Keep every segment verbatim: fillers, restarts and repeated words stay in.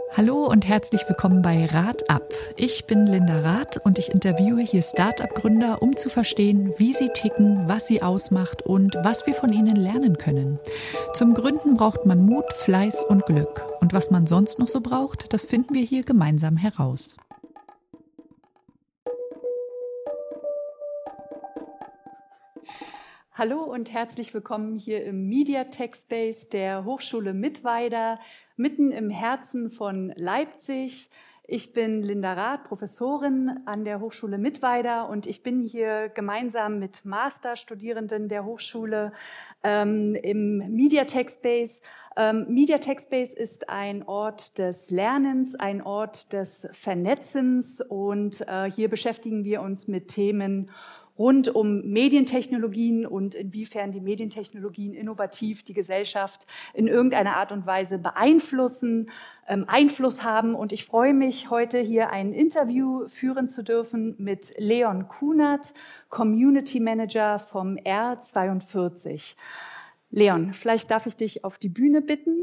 Hallo und herzlich willkommen bei Rat ab. Ich bin Linda Rath und ich interviewe hier Start-up-Gründer, um zu verstehen, wie sie ticken, was sie ausmacht und was wir von ihnen lernen können. Zum Gründen braucht man Mut, Fleiß und Glück. Und was man sonst noch so braucht, das finden wir hier gemeinsam heraus. Hallo und herzlich willkommen hier im Media Tech Space der Hochschule Mittweida, mitten im Herzen von Leipzig. Ich bin Linda Rath, Professorin an der Hochschule Mittweida und ich bin hier gemeinsam mit Masterstudierenden der Hochschule ähm, im Media Tech Space. Ähm, Media Tech Space ist ein Ort des Lernens, ein Ort des Vernetzens und äh, hier beschäftigen wir uns mit Themen rund um Medientechnologien und inwiefern die Medientechnologien innovativ die Gesellschaft in irgendeiner Art und Weise beeinflussen, ähm, Einfluss haben. Und ich freue mich, heute hier ein Interview führen zu dürfen mit Leon Kunert, Community Manager vom R zweiundvierzig. Leon, vielleicht darf ich dich auf die Bühne bitten.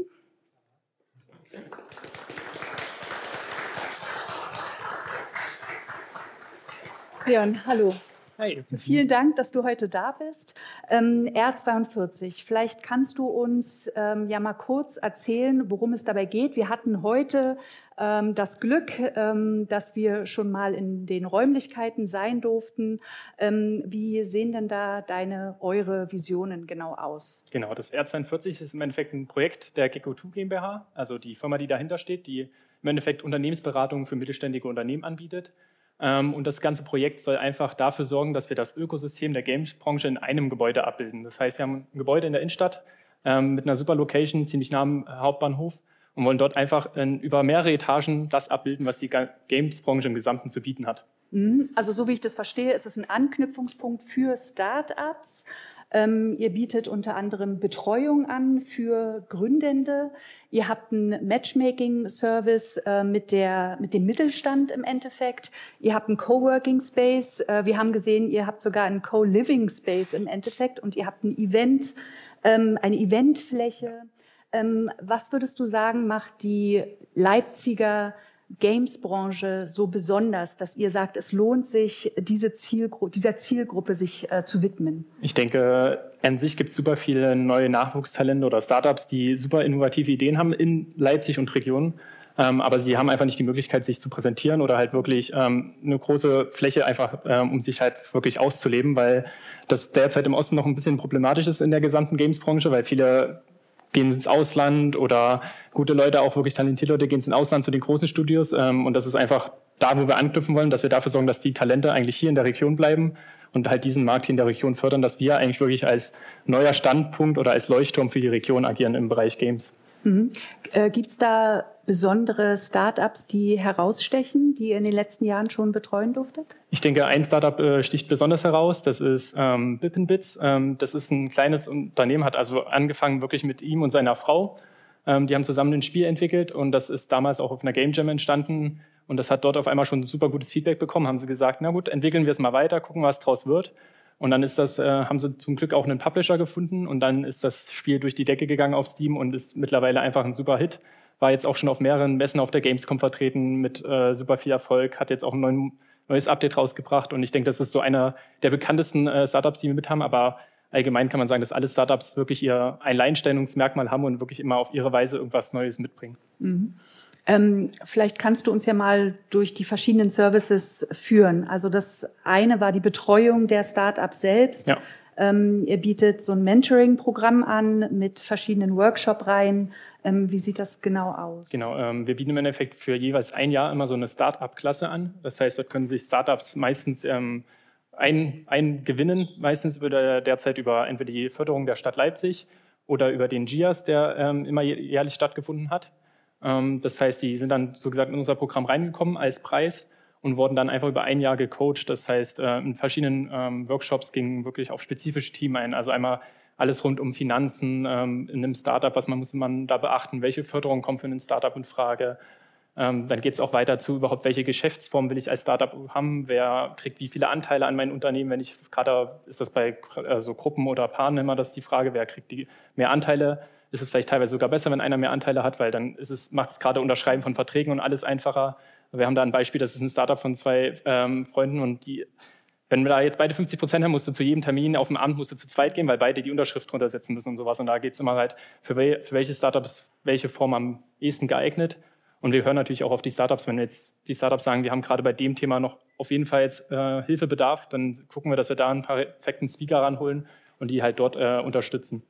Leon, hallo. Hi. Vielen Dank, dass du heute da bist. Ähm, R zweiundvierzig, vielleicht kannst du uns ähm, ja mal kurz erzählen, worum es dabei geht. Wir hatten heute ähm, das Glück, ähm, dass wir schon mal in den Räumlichkeiten sein durften. Ähm, wie sehen denn da deine, eure Visionen genau aus? Genau, das R zweiundvierzig ist im Endeffekt ein Projekt der Gecko zwei GmbH, also die Firma, die dahinter steht, die im Endeffekt Unternehmensberatung für mittelständige Unternehmen anbietet. Und das ganze Projekt soll einfach dafür sorgen, dass wir das Ökosystem der Games-Branche in einem Gebäude abbilden. Das heißt, wir haben ein Gebäude in der Innenstadt ähm, mit einer super Location, ziemlich nah am Hauptbahnhof und wollen dort einfach äh, über mehrere Etagen das abbilden, was die Games-Branche im Gesamten zu bieten hat. Also so wie ich das verstehe, ist es ein Anknüpfungspunkt für Start-ups. Ähm, ihr bietet unter anderem Betreuung an für Gründende. Ihr habt einen Matchmaking-Service äh, mit, der, mit dem Mittelstand im Endeffekt. Ihr habt einen Coworking-Space. Äh, wir haben gesehen, ihr habt sogar einen Co-Living-Space im Endeffekt und ihr habt ein Event, ähm, eine Eventfläche. Ähm, was würdest du sagen, macht die Leipziger Games-Branche so besonders, dass ihr sagt, es lohnt sich, diese Zielgru- dieser Zielgruppe sich äh, zu widmen? Ich denke, an sich gibt es super viele neue Nachwuchstalente oder Startups, die super innovative Ideen haben in Leipzig und Region, ähm, aber sie haben einfach nicht die Möglichkeit, sich zu präsentieren oder halt wirklich ähm, eine große Fläche einfach, ähm, um sich halt wirklich auszuleben, weil das derzeit im Osten noch ein bisschen problematisch ist in der gesamten Games-Branche, weil viele gehen ins Ausland oder gute Leute, auch wirklich talentierte Leute, gehen ins Ausland zu den großen Studios. Ähm, und das ist einfach da, wo wir anknüpfen wollen, dass wir dafür sorgen, dass die Talente eigentlich hier in der Region bleiben und halt diesen Markt hier in der Region fördern, dass wir eigentlich wirklich als neuer Standpunkt oder als Leuchtturm für die Region agieren im Bereich Games. Mhm. Äh, gibt es da besondere Startups, die herausstechen, die ihr in den letzten Jahren schon betreuen durftet? Ich denke, ein Startup äh, sticht besonders heraus. Das ist ähm, Bippenbits. Ähm, das ist ein kleines Unternehmen, hat also angefangen wirklich mit ihm und seiner Frau. Ähm, die haben zusammen ein Spiel entwickelt und das ist damals auch auf einer Game Jam entstanden. Und das hat dort auf einmal schon super gutes Feedback bekommen. Haben sie gesagt, na gut, entwickeln wir es mal weiter, gucken, was draus wird. Und dann ist das, äh, haben sie zum Glück auch einen Publisher gefunden und dann ist das Spiel durch die Decke gegangen auf Steam und ist mittlerweile einfach ein super Hit. War jetzt auch schon auf mehreren Messen auf der Gamescom vertreten mit äh, super viel Erfolg, hat jetzt auch ein neuen, neues Update rausgebracht und ich denke, das ist so einer der bekanntesten äh, Startups, die wir mit haben, aber allgemein kann man sagen, dass alle Startups wirklich ihr Alleinstellungsmerkmal haben und wirklich immer auf ihre Weise irgendwas Neues mitbringen. Mhm. Ähm, vielleicht kannst du uns ja mal durch die verschiedenen Services führen. Also das eine war die Betreuung der Startups selbst. Ja. Ähm, ihr bietet so ein Mentoring-Programm an mit verschiedenen Workshop-Reihen. Ähm, wie sieht das genau aus? Genau, ähm, wir bieten im Endeffekt für jeweils ein Jahr immer so eine Start-up-Klasse an. Das heißt, dort können sich Startups meistens ähm, ein, ein gewinnen, meistens über der, derzeit über entweder die Förderung der Stadt Leipzig oder über den G I A S, der ähm, immer jährlich stattgefunden hat. Ähm, das heißt, die sind dann so gesagt in unser Programm reingekommen als Preis und wurden dann einfach über ein Jahr gecoacht. Das heißt, äh, in verschiedenen ähm, Workshops gingen wirklich auf spezifische Themen ein. Also einmal alles rund um Finanzen ähm, in einem Startup, was man muss man da beachten, welche Förderung kommt für ein Startup in Frage. Ähm, dann geht es auch weiter zu, überhaupt welche Geschäftsform will ich als Startup haben, wer kriegt wie viele Anteile an mein Unternehmen, wenn ich gerade, ist das bei also Gruppen oder Paaren immer das die Frage, wer kriegt die mehr Anteile ist es vielleicht teilweise sogar besser, wenn einer mehr Anteile hat, weil dann ist es, macht es gerade Unterschreiben von Verträgen und alles einfacher. Wir haben da ein Beispiel, das ist ein Startup von zwei ähm, Freunden und die, wenn wir da jetzt beide fünfzig Prozent haben, musst du zu jedem Termin auf dem Abend musst du zu zweit gehen, weil beide die Unterschrift drunter setzen müssen und sowas. Und da geht es immer halt, für, wel, für welche Startups welche Form am ehesten geeignet. Und wir hören natürlich auch auf die Startups, wenn jetzt die Startups sagen, wir haben gerade bei dem Thema noch auf jeden Fall jetzt äh, Hilfebedarf, dann gucken wir, dass wir da einen perfekten Speaker ranholen und die halt dort äh, unterstützen.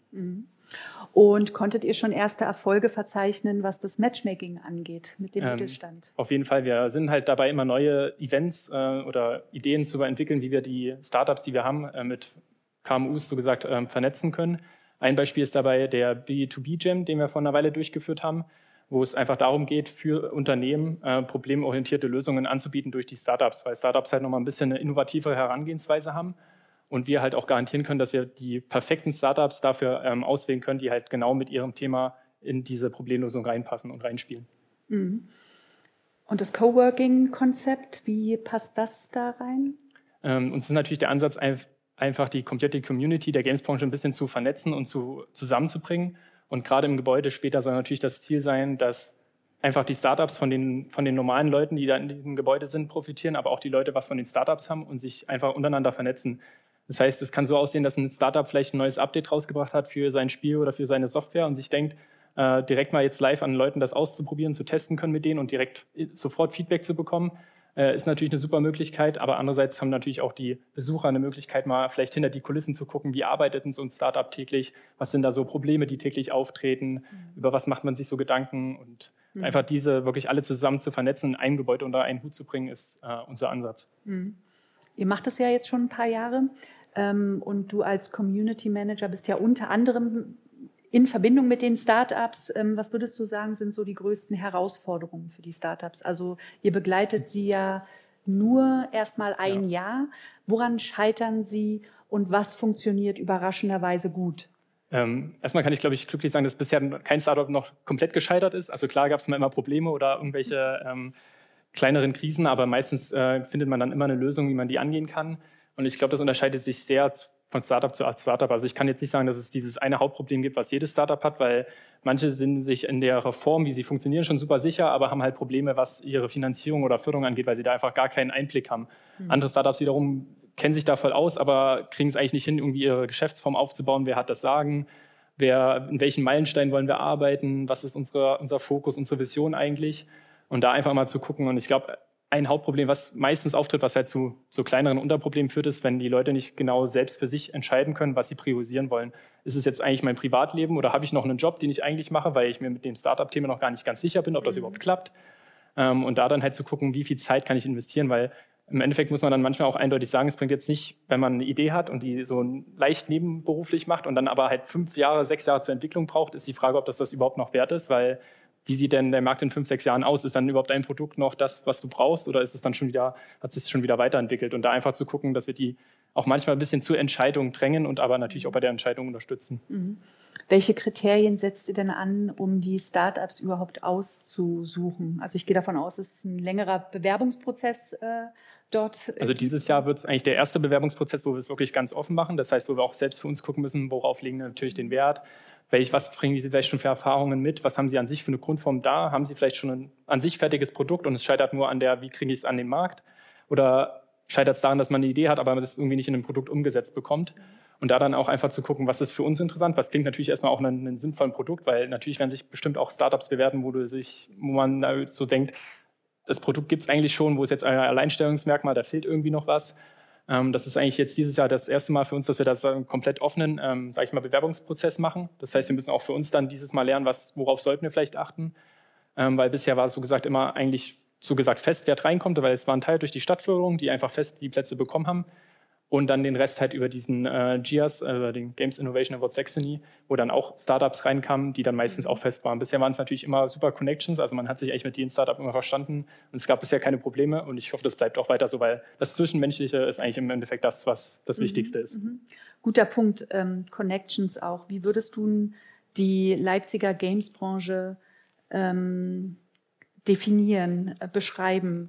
Und konntet ihr schon erste Erfolge verzeichnen, was das Matchmaking angeht mit dem ähm, Mittelstand? Auf jeden Fall. Wir sind halt dabei, immer neue Events äh, oder Ideen zu entwickeln, wie wir die Startups, die wir haben, äh, mit K M Us so gesagt äh, vernetzen können. Ein Beispiel ist dabei der B zwei B Jam, den wir vor einer Weile durchgeführt haben, wo es einfach darum geht, für Unternehmen äh, problemorientierte Lösungen anzubieten durch die Startups, weil Startups halt nochmal ein bisschen eine innovativere Herangehensweise haben und wir halt auch garantieren können, dass wir die perfekten Startups dafür ähm, auswählen können, die halt genau mit ihrem Thema in diese Problemlösung reinpassen und reinspielen. Mhm. Und das Coworking-Konzept, wie passt das da rein? Ähm, uns ist natürlich der Ansatz, einfach die komplette Community der Games-Branche ein bisschen zu vernetzen und zu, zusammenzubringen. Und gerade im Gebäude später soll natürlich das Ziel sein, dass einfach die Startups von den, von den normalen Leuten, die da in diesem Gebäude sind, profitieren, aber auch die Leute was von den Startups haben und sich einfach untereinander vernetzen. Das heißt, es kann so aussehen, dass ein Startup vielleicht ein neues Update rausgebracht hat für sein Spiel oder für seine Software und sich denkt, äh, direkt mal jetzt live an Leuten das auszuprobieren, zu testen können mit denen und direkt sofort Feedback zu bekommen, äh, ist natürlich eine super Möglichkeit. Aber andererseits haben natürlich auch die Besucher eine Möglichkeit, mal vielleicht hinter die Kulissen zu gucken, wie arbeitet denn so ein Startup täglich, was sind da so Probleme, die täglich auftreten, mhm. über was macht man sich so Gedanken und mhm. einfach diese wirklich alle zusammen zu vernetzen, ein Gebäude unter einen Hut zu bringen, ist äh, unser Ansatz. Mhm. Ihr macht das ja jetzt schon ein paar Jahre. Und du als Community Manager bist ja unter anderem in Verbindung mit den Startups. Was würdest du sagen, sind so die größten Herausforderungen für die Startups? Also ihr begleitet sie ja nur erstmal ein ja. Jahr. Woran scheitern sie und was funktioniert überraschenderweise gut? Ähm, erstmal kann ich, glaube ich, glücklich sagen, dass bisher kein Startup noch komplett gescheitert ist. Also klar gab es mal immer Probleme oder irgendwelche ähm, kleineren Krisen, aber meistens äh, findet man dann immer eine Lösung, wie man die angehen kann. Und ich glaube, das unterscheidet sich sehr von Startup zu Startup. Also ich kann jetzt nicht sagen, dass es dieses eine Hauptproblem gibt, was jedes Startup hat, weil manche sind sich in der Form, wie sie funktionieren, schon super sicher, aber haben halt Probleme, was ihre Finanzierung oder Förderung angeht, weil sie da einfach gar keinen Einblick haben. Mhm. Andere Startups wiederum kennen sich da voll aus, aber kriegen es eigentlich nicht hin, irgendwie ihre Geschäftsform aufzubauen. Wer hat das Sagen? Wer, in welchen Meilensteinen wollen wir arbeiten? Was ist unsere, unser Fokus, unsere Vision eigentlich? Und da einfach mal zu gucken. Und ich glaube, ein Hauptproblem, was meistens auftritt, was halt zu so kleineren Unterproblemen führt, ist, wenn die Leute nicht genau selbst für sich entscheiden können, was sie priorisieren wollen. Ist es jetzt eigentlich mein Privatleben oder habe ich noch einen Job, den ich eigentlich mache, weil ich mir mit dem Startup-Thema noch gar nicht ganz sicher bin, ob das mhm. überhaupt klappt. Und da dann halt zu gucken, wie viel Zeit kann ich investieren, weil im Endeffekt muss man dann manchmal auch eindeutig sagen, es bringt jetzt nicht, wenn man eine Idee hat und die so leicht nebenberuflich macht und dann aber halt fünf Jahre, sechs Jahre zur Entwicklung braucht, ist die Frage, ob das das überhaupt noch wert ist, weil wie sieht denn der Markt in fünf, sechs Jahren aus? Ist dann überhaupt ein Produkt noch das, was du brauchst, oder ist es dann schon wieder, hat es sich schon wieder weiterentwickelt? Und da einfach zu gucken, dass wir die auch manchmal ein bisschen zur Entscheidung drängen und aber natürlich auch bei der Entscheidung unterstützen. Mhm. Welche Kriterien setzt ihr denn an, um die Startups überhaupt auszusuchen? Also ich gehe davon aus, es ist ein längerer Bewerbungsprozess äh, dort. Also dieses Jahr wird es eigentlich der erste Bewerbungsprozess, wo wir es wirklich ganz offen machen. Das heißt, wo wir auch selbst für uns gucken müssen, worauf legen wir natürlich den Wert. Welch, was bringen Sie vielleicht schon für Erfahrungen mit? Was haben Sie an sich für eine Grundform da? Haben Sie vielleicht schon ein an sich fertiges Produkt und es scheitert nur an der, wie kriege ich es an den Markt? Oder scheitert es daran, dass man eine Idee hat, aber man das irgendwie nicht in ein Produkt umgesetzt bekommt? Und da dann auch einfach zu gucken, was ist für uns interessant? Was klingt natürlich erstmal auch ein, ein sinnvolles Produkt, weil natürlich werden sich bestimmt auch Startups bewerten, wo, du sich, wo man so denkt, das Produkt gibt es eigentlich schon, wo ist jetzt ein Alleinstellungsmerkmal, da fehlt irgendwie noch was. Das ist eigentlich jetzt dieses Jahr das erste Mal für uns, dass wir das einen komplett offenen, ähm, sage ich mal, Bewerbungsprozess machen. Das heißt, wir müssen auch für uns dann dieses Mal lernen, was, worauf sollten wir vielleicht achten. Ähm, weil bisher war es so gesagt immer eigentlich so gesagt fest, wer reinkommt, weil es war ein Teil durch die Stadtförderung, die einfach fest die Plätze bekommen haben. Und dann den Rest halt über diesen äh, G I A S, äh, den Games Innovation Award Saxony, wo dann auch Startups reinkamen, die dann meistens auch fest waren. Bisher waren es natürlich immer super Connections, also man hat sich echt mit jedem Startup immer verstanden und es gab bisher keine Probleme und ich hoffe, das bleibt auch weiter so, weil das Zwischenmenschliche ist eigentlich im Endeffekt das, was das mhm, Wichtigste ist. Mhm. Guter Punkt, ähm, Connections auch. Wie würdest du die Leipziger Games-Branche ähm, definieren, äh, beschreiben?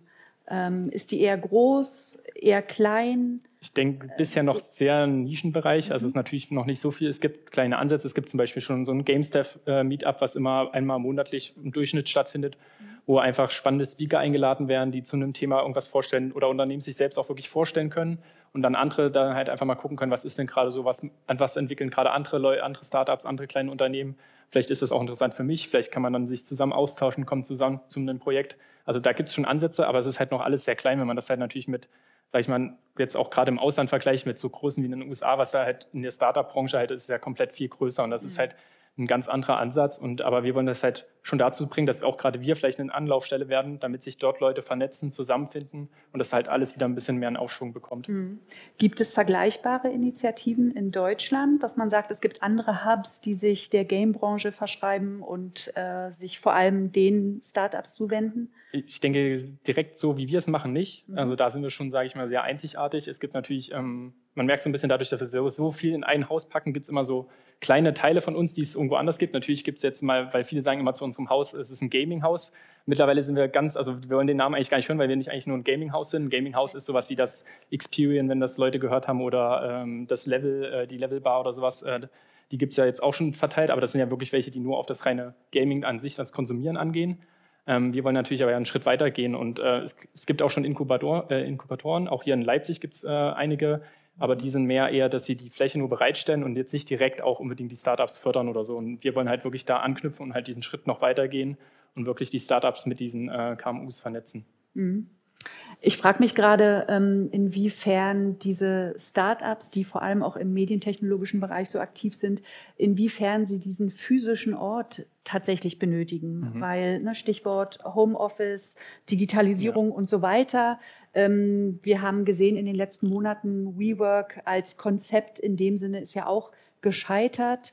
Ähm, ist die eher groß, eher klein? Ich denke, bisher noch sehr ein Nischenbereich. Also es ist natürlich noch nicht so viel. Es gibt kleine Ansätze. Es gibt zum Beispiel schon so ein GameStaff-Meetup, was immer einmal monatlich im Durchschnitt stattfindet, wo einfach spannende Speaker eingeladen werden, die zu einem Thema irgendwas vorstellen oder Unternehmen sich selbst auch wirklich vorstellen können. Und dann andere dann halt einfach mal gucken können, was ist denn gerade so, was, an was entwickeln gerade andere Leute, andere Startups, andere kleine Unternehmen. Vielleicht ist das auch interessant für mich. Vielleicht kann man dann sich zusammen austauschen, kommt zusammen zu einem Projekt. Also da gibt es schon Ansätze, aber es ist halt noch alles sehr klein, wenn man das halt natürlich mit, sag ich mal, jetzt auch gerade im Ausland vergleicht mit so großen wie in den U S A, was da halt in der Startup-Branche halt ist, ist ja komplett viel größer und das mhm. ist halt ein ganz anderer Ansatz. Und aber wir wollen das halt schon dazu bringen, dass wir auch gerade wir vielleicht eine Anlaufstelle werden, damit sich dort Leute vernetzen, zusammenfinden und das halt alles wieder ein bisschen mehr einen Aufschwung bekommt. Mhm. Gibt es vergleichbare Initiativen in Deutschland, dass man sagt, es gibt andere Hubs, die sich der Game-Branche verschreiben und äh, sich vor allem den Startups zuwenden? Ich denke, direkt so, wie wir es machen, nicht. Mhm. Also da sind wir schon, sage ich mal, sehr einzigartig. Es gibt natürlich, ähm, man merkt so ein bisschen dadurch, dass wir so, so viel in ein Haus packen, gibt es immer so kleine Teile von uns, die es irgendwo anders gibt. Natürlich gibt es jetzt mal, weil viele sagen immer zu unserem Haus, es ist ein Gaming-Haus. Mittlerweile sind wir ganz, also wir wollen den Namen eigentlich gar nicht hören, weil wir nicht eigentlich nur ein Gaming-Haus sind. Ein Gaming-Haus ist sowas wie das Experian, wenn das Leute gehört haben, oder ähm, das Level, äh, die Level-Bar oder sowas. Äh, die gibt es ja jetzt auch schon verteilt, aber das sind ja wirklich welche, die nur auf das reine Gaming an sich, das Konsumieren angehen. Ähm, wir wollen natürlich aber einen Schritt weiter gehen und äh, es, es gibt auch schon Inkubator, äh, Inkubatoren, auch hier in Leipzig gibt es äh, einige, aber die sind mehr eher, dass sie die Fläche nur bereitstellen und jetzt nicht direkt auch unbedingt die Startups fördern oder so. Und wir wollen halt wirklich da anknüpfen und halt diesen Schritt noch weitergehen und wirklich die Startups mit diesen äh, K M Us vernetzen. Mhm. Ich frage mich gerade, ähm, inwiefern diese Startups, die vor allem auch im medientechnologischen Bereich so aktiv sind, inwiefern sie diesen physischen Ort tatsächlich benötigen. Mhm. Weil, ne, Stichwort Homeoffice, Digitalisierung ja. und so weiter. Ähm, wir haben gesehen in den letzten Monaten, WeWork als Konzept in dem Sinne ist ja auch gescheitert.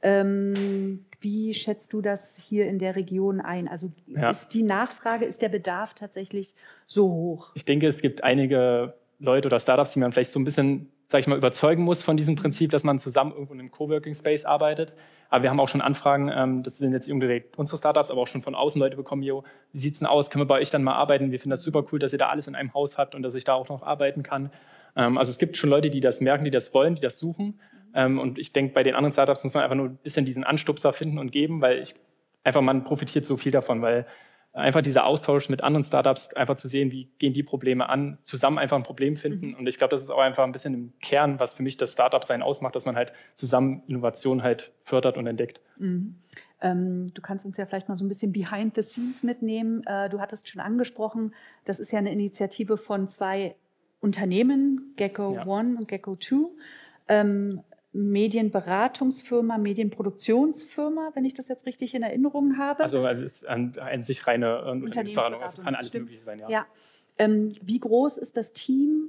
Ähm, wie schätzt du das hier in der Region ein? Also ja. ist die Nachfrage, ist der Bedarf tatsächlich so hoch? Ich denke, es gibt einige Leute oder Startups, die man vielleicht so ein bisschen, sag ich mal, überzeugen muss von diesem Prinzip, dass man zusammen irgendwo in einem Coworking Space arbeitet. Aber wir haben auch schon Anfragen, ähm, das sind jetzt direkt unsere Startups, aber auch schon von außen Leute bekommen, jo, wie sieht's denn aus? Können wir bei euch dann mal arbeiten? Wir finden das super cool, dass ihr da alles in einem Haus habt und dass ich da auch noch arbeiten kann. Ähm, also es gibt schon Leute, die das merken, die das wollen, die das suchen. Ähm, und ich denke, bei den anderen Startups muss man einfach nur ein bisschen diesen Anstupser finden und geben, weil ich einfach, man profitiert so viel davon, weil einfach dieser Austausch mit anderen Startups, einfach zu sehen, wie gehen die Probleme an, zusammen einfach ein Problem finden. Mhm. Und ich glaube, das ist auch einfach ein bisschen im Kern, was für mich das Startup-Sein ausmacht, dass man halt zusammen Innovation halt fördert und entdeckt. Mhm. Ähm, du kannst uns ja vielleicht mal so ein bisschen behind the scenes mitnehmen. Äh, du hattest schon angesprochen, das ist ja eine Initiative von zwei Unternehmen, Gecko ja. One und Gecko Two. Ähm, Medienberatungsfirma, Medienproduktionsfirma, wenn ich das jetzt richtig in Erinnerung habe. Also es ist an, an sich reine äh, Unternehmensberatung, also kann alles Stimmt. Mögliche sein. Ja. ja. Ähm, wie groß ist das Team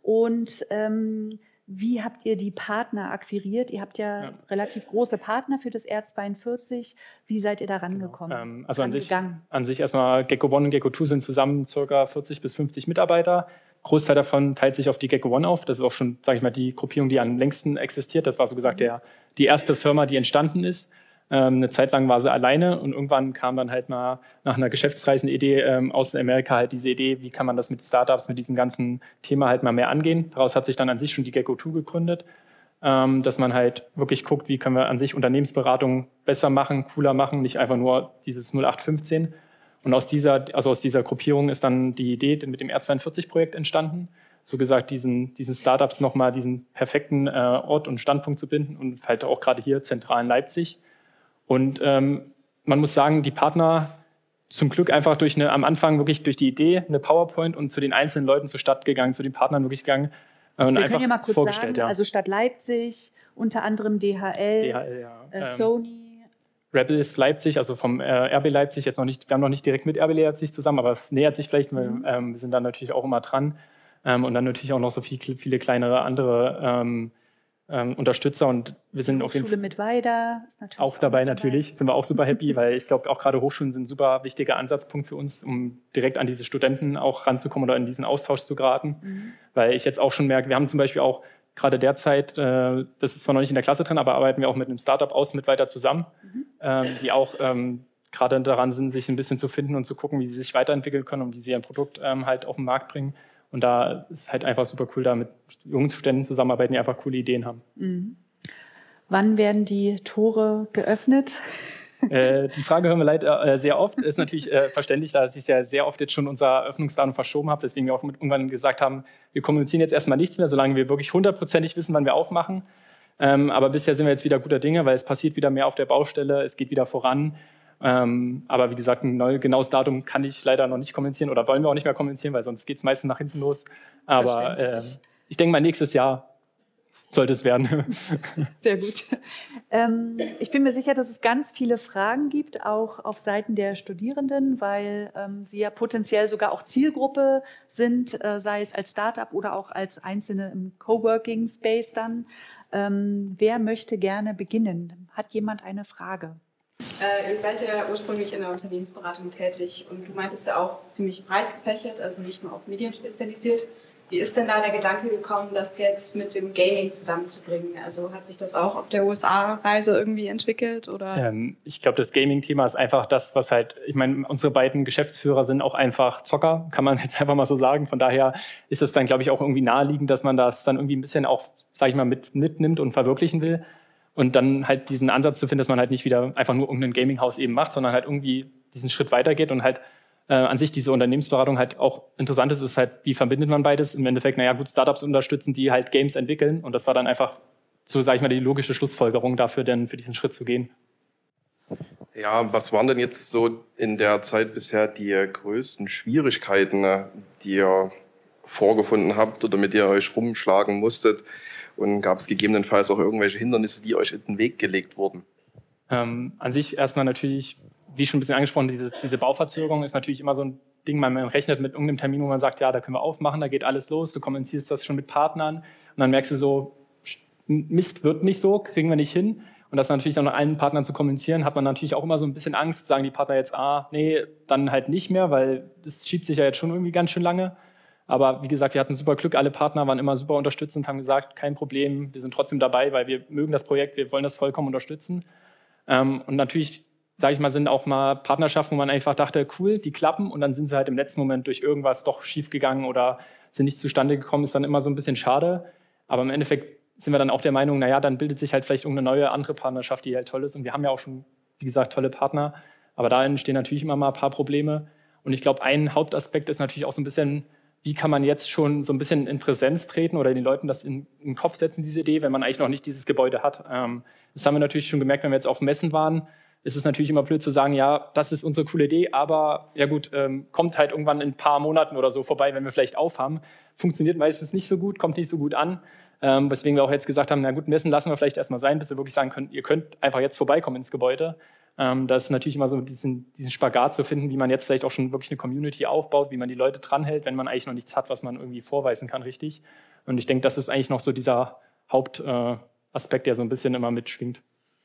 und ähm, wie habt ihr die Partner akquiriert? Ihr habt ja, ja. relativ große Partner für das R zweiundvierzig. Wie seid ihr da rangekommen? Genau. Ähm, also an sich, an sich erstmal Gecko One und Gecko Two sind zusammen ca. vierzig bis fünfzig Mitarbeiter. Großteil davon teilt sich auf die Gecko One auf. Das ist auch schon, sage ich mal, die Gruppierung, die am längsten existiert. Das war so gesagt der, die erste Firma, die entstanden ist. Ähm, eine Zeit lang war sie alleine und irgendwann kam dann halt mal nach einer Geschäftsreisenidee ähm, aus Amerika halt diese Idee, wie kann man das mit Startups, mit diesem ganzen Thema halt mal mehr angehen. Daraus hat sich dann an sich schon die Gecko Two gegründet, ähm, dass man halt wirklich guckt, wie können wir an sich Unternehmensberatung besser machen, cooler machen, nicht einfach nur dieses null acht fünfzehn. Und aus dieser, also aus dieser Gruppierung ist dann die Idee mit dem R zweiundvierzig-Projekt entstanden. So gesagt, diesen, diesen Startups nochmal diesen perfekten äh, Ort und Standpunkt zu binden und halt auch gerade hier zentral in Leipzig. Und ähm, man muss sagen, die Partner zum Glück einfach durch eine, am Anfang wirklich durch die Idee, eine PowerPoint und zu den einzelnen Leuten zur Stadt gegangen, zu den Partnern wirklich gegangen äh, und Wir einfach können ja mal kurz vorgestellt. Sagen, Ja. Also Stadt Leipzig, unter anderem D H L, D H L ja. äh, Sony. Rebels Leipzig, also vom äh, R B Leipzig, jetzt noch nicht, wir haben noch nicht direkt mit R B Leipzig zusammen, aber es nähert sich vielleicht, weil mhm. ähm, wir sind da natürlich auch immer dran. Ähm, und dann natürlich auch noch so viel, viele kleinere andere ähm, ähm, Unterstützer und wir sind auf jeden Fall Hochschule Mittweida ist natürlich auch dabei, natürlich, sind wir auch super happy, weil ich glaube auch gerade Hochschulen sind ein super wichtiger Ansatzpunkt für uns, um direkt an diese Studenten auch ranzukommen oder in diesen Austausch zu geraten, mhm. weil ich jetzt auch schon merke, wir haben zum Beispiel auch gerade derzeit, äh, das ist zwar noch nicht in der Klasse drin, aber arbeiten wir auch mit einem Startup aus Mittweida zusammen, mhm. ähm, die auch ähm, gerade daran sind, sich ein bisschen zu finden und zu gucken, wie sie sich weiterentwickeln können und wie sie ihr Produkt ähm, halt auf den Markt bringen. Und da ist halt einfach super cool, da mit jungen Studenten zusammenarbeiten, die einfach coole Ideen haben. Mhm. Wann werden die Tore geöffnet? Äh, die Frage hören wir leider äh, sehr oft. Ist natürlich äh, verständlich, dass ich ja sehr oft jetzt schon unser Öffnungsdatum verschoben habe, deswegen wir auch mit irgendwann gesagt haben, wir kommunizieren jetzt erstmal nichts mehr, solange wir wirklich hundertprozentig wissen, wann wir aufmachen. Ähm, aber bisher sind wir jetzt wieder guter Dinge, weil es passiert wieder mehr auf der Baustelle, es geht wieder voran. Ähm, aber wie gesagt, ein neu, genaues Datum kann ich leider noch nicht kommunizieren oder wollen wir auch nicht mehr kommunizieren, weil sonst geht es meistens nach hinten los. Aber äh, ich denke mal, nächstes Jahr sollte es werden. Sehr gut. Ähm, ich bin mir sicher, dass es ganz viele Fragen gibt, auch auf Seiten der Studierenden, weil ähm, sie ja potenziell sogar auch Zielgruppe sind, äh, sei es als Startup oder auch als Einzelne im Coworking Space dann. Ähm, wer möchte gerne beginnen? Hat jemand eine Frage? Äh, ihr seid ja ursprünglich in der Unternehmensberatung tätig und du meintest ja auch ziemlich breit gefächert, also nicht nur auf Medien spezialisiert. Wie ist denn da der Gedanke gekommen, das jetzt mit dem Gaming zusammenzubringen? Also hat sich das auch auf der U S A-Reise irgendwie entwickelt? Oder? Ähm, ich glaube, das Gaming-Thema ist einfach das, was halt, ich meine, unsere beiden Geschäftsführer sind auch einfach Zocker, kann man jetzt einfach mal so sagen. Von daher ist es dann, glaube ich, auch irgendwie naheliegend, dass man das dann irgendwie ein bisschen auch, sage ich mal, mit, mitnimmt und verwirklichen will. Und dann halt diesen Ansatz zu finden, dass man halt nicht wieder einfach nur irgendein Gaming-Haus eben macht, sondern halt irgendwie diesen Schritt weitergeht und halt äh, an sich diese Unternehmensberatung halt auch interessant ist, ist halt, wie verbindet man beides? Im Endeffekt, naja, gut, Startups unterstützen, die halt Games entwickeln. Und das war dann einfach so, sage ich mal, die logische Schlussfolgerung dafür, denn für diesen Schritt zu gehen. Ja, was waren denn jetzt so in der Zeit bisher die größten Schwierigkeiten, die ihr vorgefunden habt oder mit der ihr euch rumschlagen musstet? Und gab es gegebenenfalls auch irgendwelche Hindernisse, die euch in den Weg gelegt wurden? Ähm, an sich erstmal natürlich, wie schon ein bisschen angesprochen, diese, diese Bauverzögerung ist natürlich immer so ein Ding, man rechnet mit irgendeinem Termin, wo man sagt, ja, da können wir aufmachen, da geht alles los, du kommunizierst das schon mit Partnern und dann merkst du so, Mist, wird nicht so, kriegen wir nicht hin. Und das natürlich dann noch allen Partnern zu kommunizieren, hat man natürlich auch immer so ein bisschen Angst, sagen die Partner jetzt, ah, nee, dann halt nicht mehr, weil das schiebt sich ja jetzt schon irgendwie ganz schön lange. Aber wie gesagt, wir hatten super Glück, alle Partner waren immer super unterstützend, haben gesagt, kein Problem, wir sind trotzdem dabei, weil wir mögen das Projekt, wir wollen das vollkommen unterstützen. Und natürlich, sage ich mal, sind auch mal Partnerschaften, wo man einfach dachte, cool, die klappen und dann sind sie halt im letzten Moment durch irgendwas doch schief gegangen oder sind nicht zustande gekommen, ist dann immer so ein bisschen schade. Aber im Endeffekt sind wir dann auch der Meinung, naja, dann bildet sich halt vielleicht irgendeine neue andere Partnerschaft, die halt toll ist. Und wir haben ja auch schon, wie gesagt, tolle Partner. Aber da entstehen natürlich immer mal ein paar Probleme. Und ich glaube, ein Hauptaspekt ist natürlich auch so ein bisschen, wie kann man jetzt schon so ein bisschen in Präsenz treten oder den Leuten das in, in den Kopf setzen, diese Idee, wenn man eigentlich noch nicht dieses Gebäude hat. Ähm, das haben wir natürlich schon gemerkt, wenn wir jetzt auf Messen waren. Ist es natürlich immer blöd zu sagen, ja, das ist unsere coole Idee, aber ja gut, ähm, kommt halt irgendwann in ein paar Monaten oder so vorbei, wenn wir vielleicht aufhaben. Funktioniert meistens nicht so gut, kommt nicht so gut an. Ähm, weswegen wir auch jetzt gesagt haben, na gut, Messen lassen wir vielleicht erstmal sein, bis wir wirklich sagen können, ihr könnt einfach jetzt vorbeikommen ins Gebäude. Ähm, das ist natürlich immer so diesen, diesen Spagat zu finden, wie man jetzt vielleicht auch schon wirklich eine Community aufbaut, wie man die Leute dranhält, wenn man eigentlich noch nichts hat, was man irgendwie vorweisen kann, richtig. Und ich denke, das ist eigentlich noch so dieser Hauptaspekt, äh, der so ein bisschen immer mitschwingt.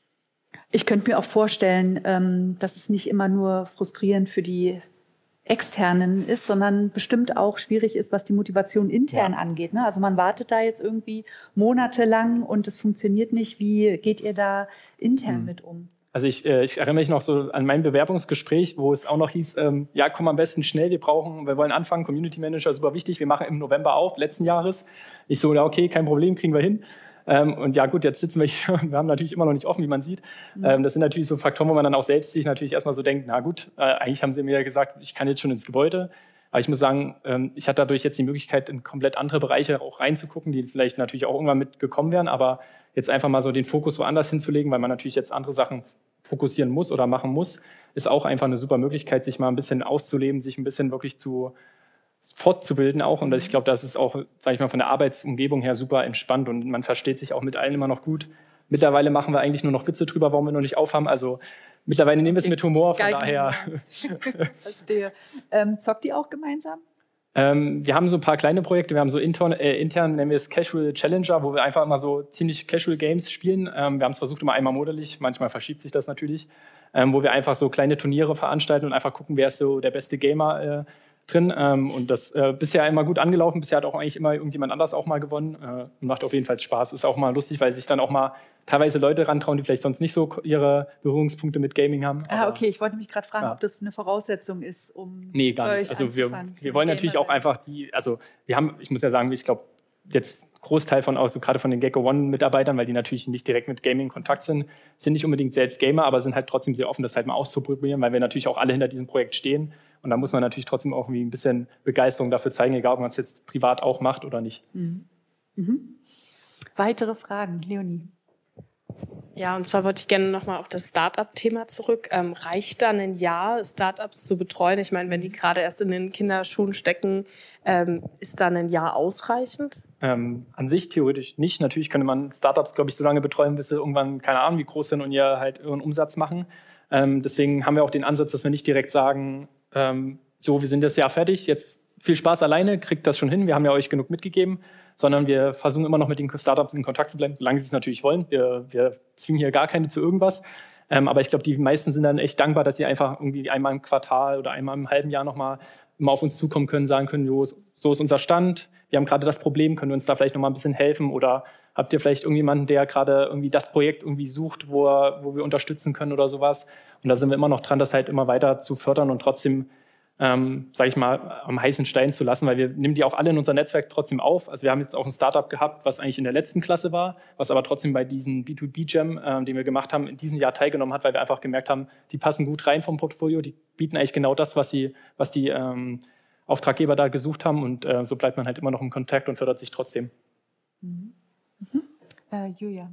Ich könnte mir auch vorstellen, ähm, dass es nicht immer nur frustrierend für die Externen ist, sondern bestimmt auch schwierig ist, was die Motivation intern ja. angeht. Ne? Also man wartet da jetzt irgendwie monatelang und es funktioniert nicht. Wie geht ihr da intern hm. mit um? Also ich, äh, ich erinnere mich noch so an mein Bewerbungsgespräch, wo es auch noch hieß, ähm, ja, komm am besten schnell, wir brauchen, wir wollen anfangen, Community Manager, super wichtig, wir machen im November auf, letzten Jahres. Ich so, ja, okay, kein Problem, kriegen wir hin. Ähm, und ja gut, jetzt sitzen wir hier, wir haben natürlich immer noch nicht offen, wie man sieht. Mhm. Ähm, das sind natürlich so Faktoren, wo man dann auch selbst sich natürlich erstmal so denkt, na gut, äh, eigentlich haben sie mir ja gesagt, ich kann jetzt schon ins Gebäude. Aber ich muss sagen, ähm, ich hatte dadurch jetzt die Möglichkeit, in komplett andere Bereiche auch reinzugucken, die vielleicht natürlich auch irgendwann mitgekommen wären, aber jetzt einfach mal so den Fokus woanders hinzulegen, weil man natürlich jetzt andere Sachen fokussieren muss oder machen muss, ist auch einfach eine super Möglichkeit, sich mal ein bisschen auszuleben, sich ein bisschen wirklich zu fortzubilden auch. Und ich glaube, das ist auch, sage ich mal, von der Arbeitsumgebung her super entspannt und man versteht sich auch mit allen immer noch gut. Mittlerweile machen wir eigentlich nur noch Witze drüber, warum wir noch nicht aufhaben. Also mittlerweile nehmen wir es mit Humor, von daher. Verstehe. Ähm, zockt ihr auch gemeinsam? Ähm, wir haben so ein paar kleine Projekte. Wir haben so intern, äh, intern nennen wir es Casual Challenger, wo wir einfach immer so ziemlich Casual Games spielen. Ähm, wir haben es versucht immer einmal monatlich, manchmal verschiebt sich das natürlich, ähm, wo wir einfach so kleine Turniere veranstalten und einfach gucken, wer ist so der beste Gamer äh, drin ähm, und das äh, bisher immer gut angelaufen. Bisher hat auch eigentlich immer irgendjemand anders auch mal gewonnen. Äh, macht auf jeden Fall Spaß. Ist auch mal lustig, weil sich dann auch mal teilweise Leute rantrauen, die vielleicht sonst nicht so ihre Berührungspunkte mit Gaming haben. Ah, Aber, okay. Ich wollte mich gerade fragen, ja. ob das eine Voraussetzung ist, um Nee, gar nicht. euch Also wir, anzufangen. wir wollen natürlich auch einfach die, also wir haben, ich muss ja sagen, ich glaube, jetzt Großteil von auch so gerade von den Gecko One-Mitarbeitern, weil die natürlich nicht direkt mit Gaming in Kontakt sind, sind nicht unbedingt selbst Gamer, aber sind halt trotzdem sehr offen, das halt mal auszuprobieren, weil wir natürlich auch alle hinter diesem Projekt stehen. Und da muss man natürlich trotzdem auch irgendwie ein bisschen Begeisterung dafür zeigen, egal ob man es jetzt privat auch macht oder nicht. Mhm. Mhm. Weitere Fragen, Leonie? Ja, und zwar wollte ich gerne nochmal auf das Start-up-Thema zurück. Ähm, reicht dann ein Jahr, Start-ups zu betreuen? Ich meine, wenn die gerade erst in den Kinderschuhen stecken, ähm, ist dann ein Jahr ausreichend? Ähm, an sich theoretisch nicht. Natürlich könnte man Startups, glaube ich, so lange betreuen, bis sie irgendwann, keine Ahnung, wie groß sind und ihr halt ihren Umsatz machen. Ähm, deswegen haben wir auch den Ansatz, dass wir nicht direkt sagen, ähm, so, wir sind das Jahr fertig, jetzt viel Spaß alleine, kriegt das schon hin, wir haben ja euch genug mitgegeben, sondern wir versuchen immer noch mit den Startups in Kontakt zu bleiben, solange sie es natürlich wollen. Wir, wir zwingen hier gar keine zu irgendwas. Ähm, aber ich glaube, die meisten sind dann echt dankbar, dass sie einfach irgendwie einmal im Quartal oder einmal im halben Jahr nochmal mal auf uns zukommen können, sagen können, jo, so ist unser Stand, wir haben gerade das Problem, können wir uns da vielleicht nochmal ein bisschen helfen oder habt ihr vielleicht irgendjemanden, der gerade irgendwie das Projekt irgendwie sucht, wo, er, wo wir unterstützen können oder sowas. Und da sind wir immer noch dran, das halt immer weiter zu fördern und trotzdem Ähm, sage ich mal, am heißen Stein zu lassen, weil wir nehmen die auch alle in unser Netzwerk trotzdem auf. Also wir haben jetzt auch ein Startup gehabt, was eigentlich in der letzten Klasse war, was aber trotzdem bei diesem B zwei B Jam, äh, den wir gemacht haben, in diesem Jahr teilgenommen hat, weil wir einfach gemerkt haben, die passen gut rein vom Portfolio, die bieten eigentlich genau das, was, sie, was die ähm, Auftraggeber da gesucht haben und äh, so bleibt man halt immer noch im Kontakt und fördert sich trotzdem. Mhm. Mhm. Äh, Julia.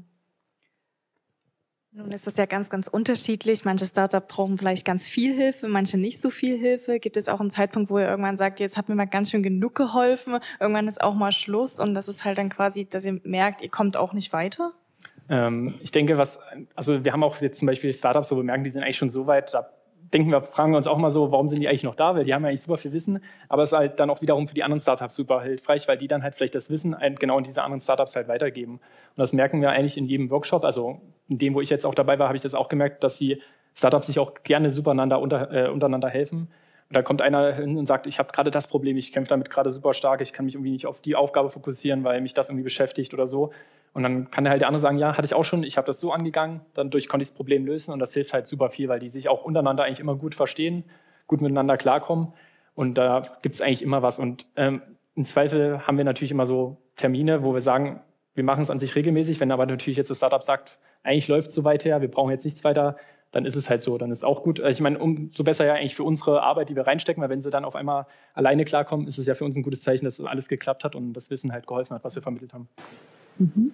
Nun ist das ja ganz, ganz unterschiedlich. Manche Startups brauchen vielleicht ganz viel Hilfe, manche nicht so viel Hilfe. Gibt es auch einen Zeitpunkt, wo ihr irgendwann sagt, jetzt habt mir mal ganz schön genug geholfen, irgendwann ist auch mal Schluss und das ist halt dann quasi, dass ihr merkt, ihr kommt auch nicht weiter? Ähm, ich denke, was, also wir haben auch jetzt zum Beispiel Startups, wo wir merken, die sind eigentlich schon so weit, da denken wir, fragen wir uns auch mal so, warum sind die eigentlich noch da? Weil die haben ja eigentlich super viel Wissen, aber es ist halt dann auch wiederum für die anderen Startups super hilfreich, weil die dann halt vielleicht das Wissen genau in diese anderen Startups halt weitergeben. Und das merken wir eigentlich in jedem Workshop, also in dem, wo ich jetzt auch dabei war, habe ich das auch gemerkt, dass die Startups sich auch gerne supereinander unter, äh, untereinander helfen. Und da kommt einer hin und sagt, ich habe gerade das Problem, ich kämpfe damit gerade super stark, ich kann mich irgendwie nicht auf die Aufgabe fokussieren, weil mich das irgendwie beschäftigt oder so. Und dann kann halt der andere sagen, ja, hatte ich auch schon, ich habe das so angegangen, dadurch konnte ich das Problem lösen und das hilft halt super viel, weil die sich auch untereinander eigentlich immer gut verstehen, gut miteinander klarkommen und da gibt es eigentlich immer was. Und ähm, im Zweifel haben wir natürlich immer so Termine, wo wir sagen, wir machen es an sich regelmäßig, wenn aber natürlich jetzt das Startup sagt, eigentlich läuft es so weit her, wir brauchen jetzt nichts weiter, dann ist es halt so, dann ist es auch gut. Ich meine, umso besser ja eigentlich für unsere Arbeit, die wir reinstecken, weil wenn sie dann auf einmal alleine klarkommen, ist es ja für uns ein gutes Zeichen, dass alles geklappt hat und das Wissen halt geholfen hat, was wir vermittelt haben. Mhm.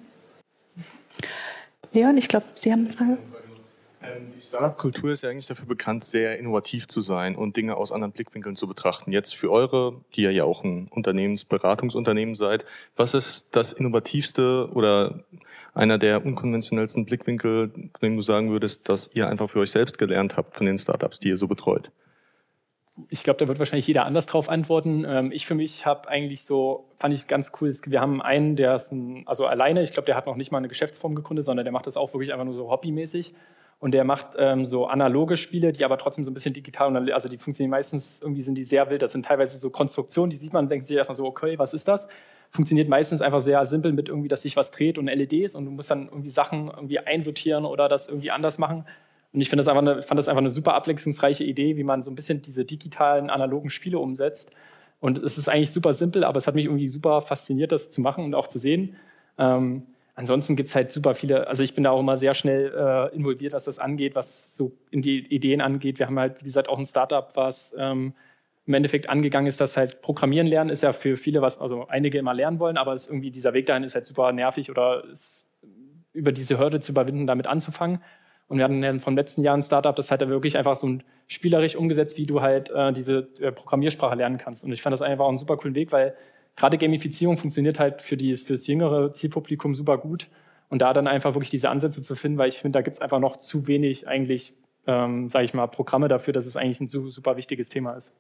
Leon, ich glaube, Sie haben eine Frage. Die Startup-Kultur ist ja eigentlich dafür bekannt, sehr innovativ zu sein und Dinge aus anderen Blickwinkeln zu betrachten. Jetzt für eure, die ihr ja auch ein Unternehmensberatungsunternehmen seid, was ist das innovativste oder einer der unkonventionellsten Blickwinkel, von dem du sagen würdest, dass ihr einfach für euch selbst gelernt habt von den Startups, die ihr so betreut? Ich glaube, da wird wahrscheinlich jeder anders drauf antworten. Ich für mich habe eigentlich so, fand ich ganz cool, wir haben einen, der ist ein, also alleine, ich glaube, der hat noch nicht mal eine Geschäftsform gegründet, sondern der macht das auch wirklich einfach nur so hobbymäßig. Und der macht ähm, so analoge Spiele, die aber trotzdem so ein bisschen digital, also die funktionieren meistens, irgendwie sind die sehr wild, das sind teilweise so Konstruktionen, die sieht man, denkt sich erstmal so, okay, was ist das? Funktioniert meistens einfach sehr simpel mit irgendwie, dass sich was dreht und L E Ds und du musst dann irgendwie Sachen irgendwie einsortieren oder das irgendwie anders machen. Und ich finde das einfach eine, fand das einfach eine super abwechslungsreiche Idee, wie man so ein bisschen diese digitalen, analogen Spiele umsetzt. Und es ist eigentlich super simpel, aber es hat mich irgendwie super fasziniert, das zu machen und auch zu sehen. Ähm, ansonsten gibt es halt super viele, also ich bin da auch immer sehr schnell äh, involviert, was das angeht, was so in die Ideen angeht. Wir haben halt, wie gesagt, auch ein Startup, was ähm, im Endeffekt angegangen ist, dass halt Programmieren lernen ist ja für viele was, also einige immer lernen wollen, aber es irgendwie dieser Weg dahin ist halt super nervig oder ist über diese Hürde zu überwinden, damit anzufangen. Und wir hatten vom letzten Jahr ein Startup, das hat ja wirklich einfach so ein spielerisch umgesetzt, wie du halt äh, diese äh, Programmiersprache lernen kannst. Und ich fand das einfach auch einen super coolen Weg, weil gerade Gamifizierung funktioniert halt für die, fürs jüngere Zielpublikum super gut. Und da dann einfach wirklich diese Ansätze zu finden, weil ich finde, da gibt es einfach noch zu wenig eigentlich, ähm, sage ich mal, Programme dafür, dass es eigentlich ein super wichtiges Thema ist.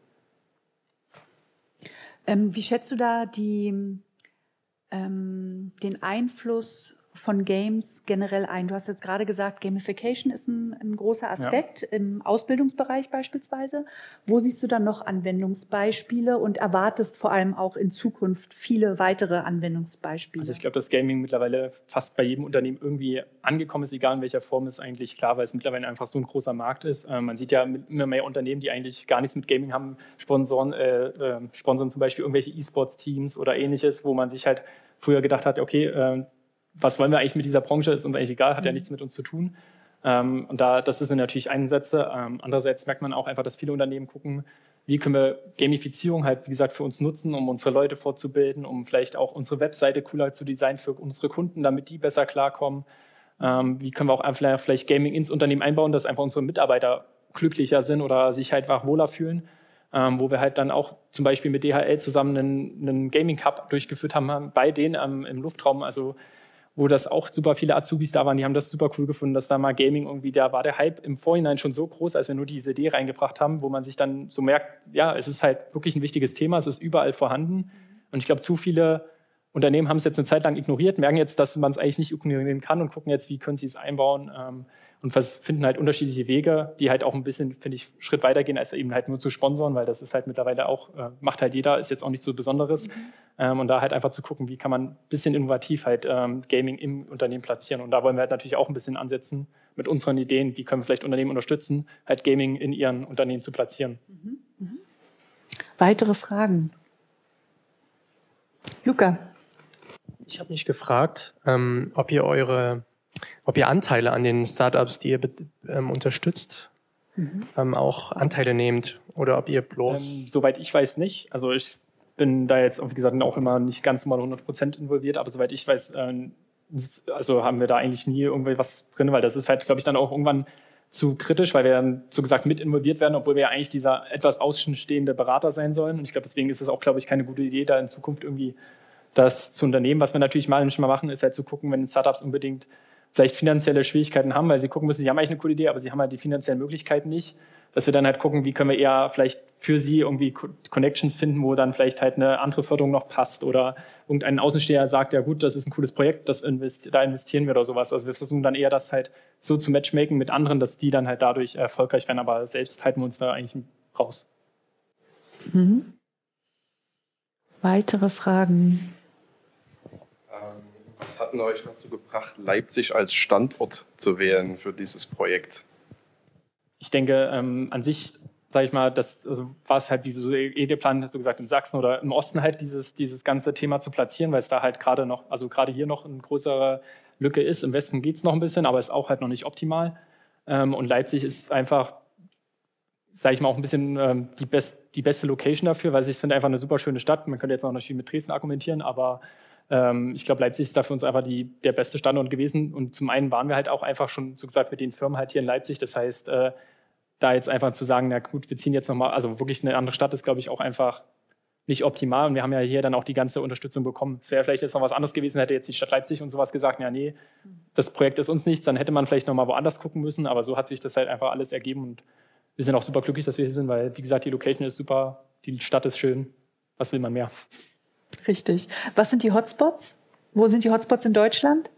Ähm, wie schätzt du da die, ähm, den Einfluss von Games generell ein? Du hast jetzt gerade gesagt, Gamification ist ein, ein großer Aspekt, ja, im Ausbildungsbereich beispielsweise. Wo siehst du dann noch Anwendungsbeispiele und erwartest vor allem auch in Zukunft viele weitere Anwendungsbeispiele? Also ich glaube, dass Gaming mittlerweile fast bei jedem Unternehmen irgendwie angekommen ist, egal in welcher Form, ist eigentlich klar, weil es mittlerweile einfach so ein großer Markt ist. Äh, man sieht ja immer mehr Unternehmen, die eigentlich gar nichts mit Gaming haben, sponsoren, äh, äh, sponsern zum Beispiel irgendwelche E-Sports-Teams oder ähnliches, wo man sich halt früher gedacht hat, okay, äh, was wollen wir eigentlich mit dieser Branche, ist uns eigentlich egal, hat ja nichts mit uns zu tun. Ähm, und da, das sind natürlich Einsätze. Ähm, andererseits merkt man auch einfach, dass viele Unternehmen gucken, wie können wir Gamifizierung halt, wie gesagt, für uns nutzen, um unsere Leute fortzubilden, um vielleicht auch unsere Webseite cooler zu designen für unsere Kunden, damit die besser klarkommen. Ähm, wie können wir auch vielleicht Gaming ins Unternehmen einbauen, dass einfach unsere Mitarbeiter glücklicher sind oder sich halt einfach wohler fühlen. Ähm, wo wir halt dann auch zum Beispiel mit D H L zusammen einen, einen Gaming Cup durchgeführt haben, bei denen ähm, im Luftraum, also wo das auch super viele Azubis da waren, die haben das super cool gefunden, dass da mal Gaming irgendwie, da war der Hype im Vorhinein schon so groß, als wir nur diese Idee reingebracht haben, wo man sich dann so merkt, ja, es ist halt wirklich ein wichtiges Thema, es ist überall vorhanden. Und ich glaube, zu viele Unternehmen haben es jetzt eine Zeit lang ignoriert, merken jetzt, dass man es eigentlich nicht ignorieren kann und gucken jetzt, wie können sie es einbauen, ähm, und finden halt unterschiedliche Wege, die halt auch ein bisschen, finde ich, einen Schritt weitergehen, als eben halt nur zu sponsoren, weil das ist halt mittlerweile auch, äh, macht halt jeder, ist jetzt auch nichts so Besonderes. Mhm. Ähm, und da halt einfach zu gucken, wie kann man ein bisschen innovativ halt ähm, Gaming im Unternehmen platzieren. Und da wollen wir halt natürlich auch ein bisschen ansetzen mit unseren Ideen, wie können wir vielleicht Unternehmen unterstützen, halt Gaming in ihren Unternehmen zu platzieren. Mhm. Mhm. Weitere Fragen? Luca. Ich habe mich gefragt, ähm, ob ihr eure ob ihr Anteile an den Startups, die ihr ähm, unterstützt, mhm. ähm, auch Anteile nehmt oder ob ihr bloß... Ähm, soweit ich weiß nicht. Also ich bin da jetzt, wie gesagt, auch immer nicht ganz mal hundert Prozent involviert, aber soweit ich weiß, äh, also haben wir da eigentlich nie irgendwie was drin, weil das ist halt, glaube ich, dann auch irgendwann zu kritisch, weil wir dann so gesagt mit involviert werden, obwohl wir ja eigentlich dieser etwas außenstehende Berater sein sollen. Und ich glaube, deswegen ist es auch, glaube ich, keine gute Idee, da in Zukunft irgendwie das zu unternehmen. Was wir natürlich manchmal machen, ist halt zu gucken, wenn Startups unbedingt vielleicht finanzielle Schwierigkeiten haben, weil sie gucken müssen, sie haben eigentlich eine coole Idee, aber sie haben halt die finanziellen Möglichkeiten nicht, dass wir dann halt gucken, wie können wir eher vielleicht für sie irgendwie Connections finden, wo dann vielleicht halt eine andere Förderung noch passt oder irgendein Außensteher sagt, ja gut, das ist ein cooles Projekt, das invest- da investieren wir oder sowas. Also wir versuchen dann eher das halt so zu matchmaken mit anderen, dass die dann halt dadurch erfolgreich werden, aber selbst halten wir uns da eigentlich raus. Mhm. Weitere Fragen? Was hat denn euch dazu gebracht, Leipzig als Standort zu wählen für dieses Projekt? Ich denke, ähm, an sich, sage ich mal, das also war es halt wie so eh geplant, so gesagt, in Sachsen oder im Osten halt dieses, dieses ganze Thema zu platzieren, weil es da halt gerade noch, also gerade hier noch eine größere Lücke ist. Im Westen geht es noch ein bisschen, aber ist auch halt noch nicht optimal. Ähm, und Leipzig ist einfach, sage ich mal, auch ein bisschen ähm, die, best, die beste Location dafür, weil ich finde einfach eine super schöne Stadt. Man könnte jetzt auch natürlich mit Dresden argumentieren, aber ich glaube, Leipzig ist da für uns einfach die, der beste Standort gewesen. Und zum einen waren wir halt auch einfach schon, so gesagt, mit den Firmen halt hier in Leipzig. Das heißt, äh, da jetzt einfach zu sagen, na gut, wir ziehen jetzt nochmal, also wirklich eine andere Stadt ist, glaube ich, auch einfach nicht optimal. Und wir haben ja hier dann auch die ganze Unterstützung bekommen. Es wäre vielleicht jetzt noch was anderes gewesen, hätte jetzt die Stadt Leipzig und sowas gesagt, ja nee, das Projekt ist uns nichts, dann hätte man vielleicht nochmal woanders gucken müssen. Aber so hat sich das halt einfach alles ergeben. Und wir sind auch super glücklich, dass wir hier sind, weil, wie gesagt, die Location ist super, die Stadt ist schön. Was will man mehr? Richtig. Was sind die Hotspots? Wo sind die Hotspots in Deutschland?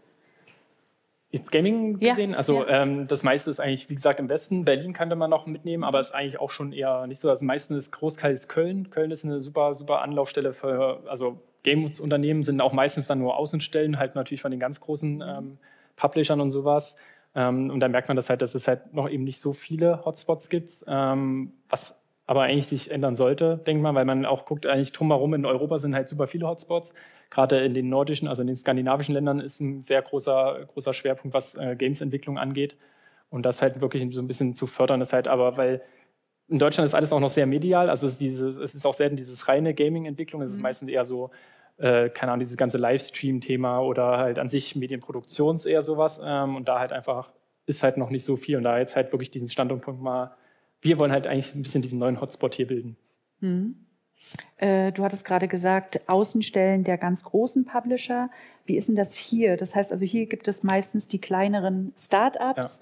Jetzt Gaming gesehen? Ja, also ja. Ähm, das meiste ist eigentlich, wie gesagt, im Westen. Berlin könnte man noch mitnehmen, aber ist eigentlich auch schon eher nicht so. Das meiste ist Großteils Köln. Köln ist eine super, super Anlaufstelle für, also Games-Unternehmen sind auch meistens dann nur Außenstellen, halt natürlich von den ganz großen ähm, Publishern und sowas. Ähm, und da merkt man das halt, dass es halt noch eben nicht so viele Hotspots gibt, ähm, was aber eigentlich sich ändern sollte, denkt man, weil man auch guckt, eigentlich drumherum in Europa sind halt super viele Hotspots. Gerade in den nordischen, also in den skandinavischen Ländern ist ein sehr großer, großer Schwerpunkt, was äh, Games-Entwicklung angeht. Und das halt wirklich so ein bisschen zu fördern ist halt, aber weil in Deutschland ist alles auch noch sehr medial, also es ist, diese, es ist auch selten dieses reine Gaming-Entwicklung, es ist mhm. meistens eher so, äh, keine Ahnung, dieses ganze Livestream-Thema oder halt an sich Medienproduktions eher sowas. Ähm, und da halt einfach ist halt noch nicht so viel. Und da jetzt halt wirklich diesen Standpunkt mal, wir wollen halt eigentlich ein bisschen diesen neuen Hotspot hier bilden. Mhm. Äh, du hattest gerade gesagt, Außenstellen der ganz großen Publisher. Wie ist denn das hier? Das heißt also, hier gibt es meistens die kleineren Start-ups.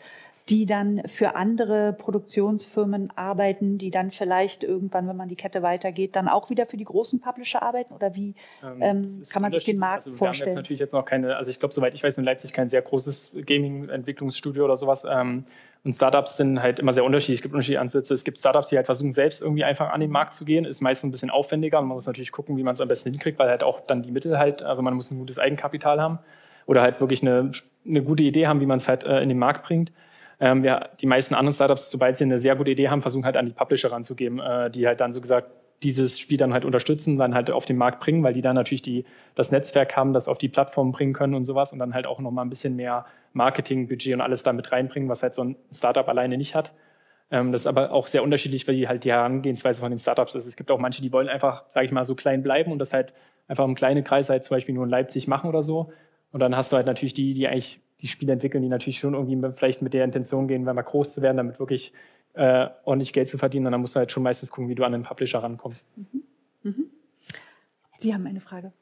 die dann für andere Produktionsfirmen arbeiten, die dann vielleicht irgendwann, wenn man die Kette weitergeht, dann auch wieder für die großen Publisher arbeiten? Oder wie ähm, ähm, kann man sich den Markt also, vorstellen? Wir haben jetzt natürlich jetzt noch keine, also ich glaube, soweit ich weiß, in Leipzig kein sehr großes Gaming-Entwicklungsstudio oder sowas. Ähm, und Startups sind halt immer sehr unterschiedlich. Es gibt unterschiedliche Ansätze. Es gibt Startups, die halt versuchen, selbst irgendwie einfach an den Markt zu gehen. Ist meistens ein bisschen aufwendiger. Man muss natürlich gucken, wie man es am besten hinkriegt, weil halt auch dann die Mittel halt, also man muss ein gutes Eigenkapital haben oder halt wirklich eine, eine gute Idee haben, wie man es halt äh, in den Markt bringt. Ähm, wir, die meisten anderen Startups, sobald sie eine sehr gute Idee haben, versuchen halt an die Publisher ranzugeben, äh, die halt dann so gesagt dieses Spiel dann halt unterstützen, dann halt auf den Markt bringen, weil die dann natürlich die, das Netzwerk haben, das auf die Plattform bringen können und sowas und dann halt auch nochmal ein bisschen mehr Marketingbudget und alles da mit reinbringen, was halt so ein Startup alleine nicht hat. Ähm, das ist aber auch sehr unterschiedlich, weil die halt die Herangehensweise von den Startups ist. Es gibt auch manche, die wollen einfach, sage ich mal, so klein bleiben und das halt einfach im kleinen Kreis halt zum Beispiel nur in Leipzig machen oder so. Und dann hast du halt natürlich die, die eigentlich die Spiele entwickeln, die natürlich schon irgendwie vielleicht mit der Intention gehen, wenn mal groß zu werden, damit wirklich äh, ordentlich Geld zu verdienen. Und dann musst du halt schon meistens gucken, wie du an den Publisher rankommst. Mhm. Mhm. Sie haben eine Frage.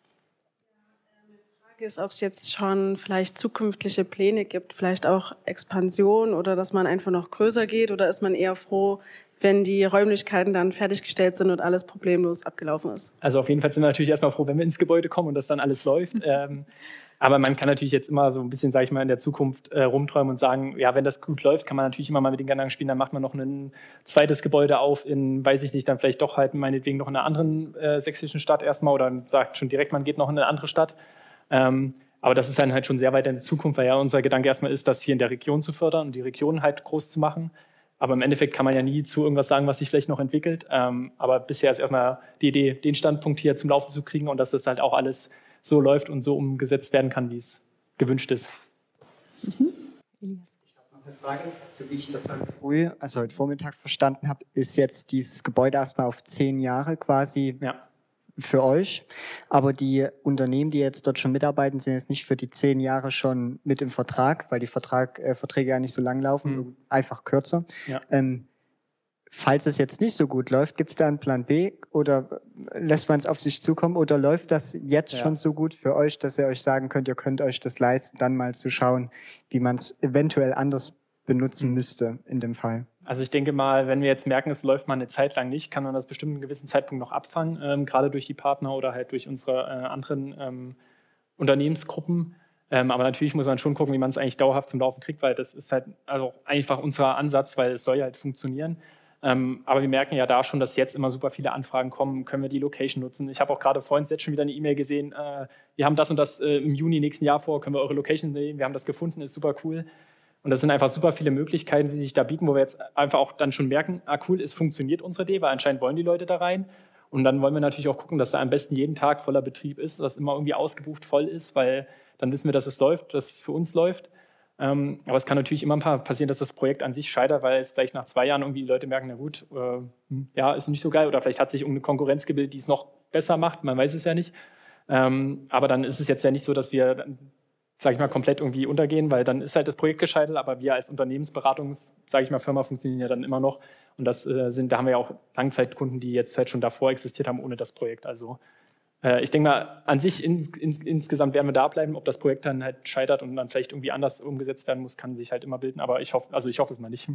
Die Frage ist, ob es jetzt schon vielleicht zukünftige Pläne gibt, vielleicht auch Expansion oder dass man einfach noch größer geht, oder ist man eher froh, wenn die Räumlichkeiten dann fertiggestellt sind und alles problemlos abgelaufen ist? Also auf jeden Fall sind wir natürlich erstmal froh, wenn wir ins Gebäude kommen und das dann alles läuft. ähm, aber man kann natürlich jetzt immer so ein bisschen, sage ich mal, in der Zukunft äh, rumträumen und sagen, ja, wenn das gut läuft, kann man natürlich immer mal mit den Gedanken spielen, dann macht man noch ein zweites Gebäude auf in, weiß ich nicht, dann vielleicht doch halt meinetwegen noch in einer anderen äh, sächsischen Stadt erstmal oder sagt schon direkt, man geht noch in eine andere Stadt. Ähm, aber das ist dann halt schon sehr weit in der Zukunft, weil ja unser Gedanke erstmal ist, das hier in der Region zu fördern und die Region halt groß zu machen. Aber im Endeffekt kann man ja nie zu irgendwas sagen, was sich vielleicht noch entwickelt. Ähm, aber bisher ist erstmal die Idee, den Standpunkt hier zum Laufen zu kriegen und dass das halt auch alles so läuft und so umgesetzt werden kann, wie es gewünscht ist. Mhm. Ich habe noch eine Frage. So wie ich das heute früh, also heute Vormittag verstanden habe, ist jetzt dieses Gebäude erstmal auf zehn Jahre quasi ja. für euch. Aber die Unternehmen, die jetzt dort schon mitarbeiten, sind jetzt nicht für die zehn Jahre schon mit im Vertrag, weil die Vertrag, äh, Verträge ja nicht so lang laufen, mhm. einfach kürzer. Ja. Ähm, falls es jetzt nicht so gut läuft, gibt es da einen Plan B oder lässt man es auf sich zukommen oder läuft das jetzt ja. schon so gut für euch, dass ihr euch sagen könnt, ihr könnt euch das leisten, dann mal zu schauen, wie man es eventuell anders benutzen mhm. müsste in dem Fall? Also ich denke mal, wenn wir jetzt merken, es läuft mal eine Zeit lang nicht, kann man das bestimmt einen gewissen Zeitpunkt noch abfangen, ähm, gerade durch die Partner oder halt durch unsere äh, anderen ähm, Unternehmensgruppen. Ähm, aber natürlich muss man schon gucken, wie man es eigentlich dauerhaft zum Laufen kriegt, weil das ist halt also einfach unser Ansatz, weil es soll ja halt funktionieren. Ähm, aber wir merken ja da schon, dass jetzt immer super viele Anfragen kommen, können wir die Location nutzen. Ich habe auch gerade vorhin jetzt schon wieder eine E-Mail gesehen, äh, wir haben das und das äh, im Juni nächsten Jahr vor, können wir eure Location nehmen, wir haben das gefunden, ist super cool. Und das sind einfach super viele Möglichkeiten, die sich da bieten, wo wir jetzt einfach auch dann schon merken, ah cool, es funktioniert unsere Idee, weil anscheinend wollen die Leute da rein. Und dann wollen wir natürlich auch gucken, dass da am besten jeden Tag voller Betrieb ist, dass immer irgendwie ausgebucht voll ist, weil dann wissen wir, dass es läuft, dass es für uns läuft. Ähm, aber es kann natürlich immer mal passieren, dass das Projekt an sich scheitert, weil es vielleicht nach zwei Jahren irgendwie die Leute merken, na gut, äh, ja, ist nicht so geil oder vielleicht hat sich irgendeine Konkurrenz gebildet, die es noch besser macht, man weiß es ja nicht. Ähm, aber dann ist es jetzt ja nicht so, dass wir, sage ich mal, komplett irgendwie untergehen, weil dann ist halt das Projekt gescheitert, aber wir als Unternehmensberatung, sage ich mal, Firma funktionieren ja dann immer noch und das äh, sind, da haben wir ja auch Langzeitkunden, die jetzt halt schon davor existiert haben ohne das Projekt, also ich denke mal, an sich ins, ins, insgesamt werden wir da bleiben. Ob das Projekt dann halt scheitert und dann vielleicht irgendwie anders umgesetzt werden muss, kann sich halt immer bilden. Aber ich hoffe, also ich hoffe es mal nicht.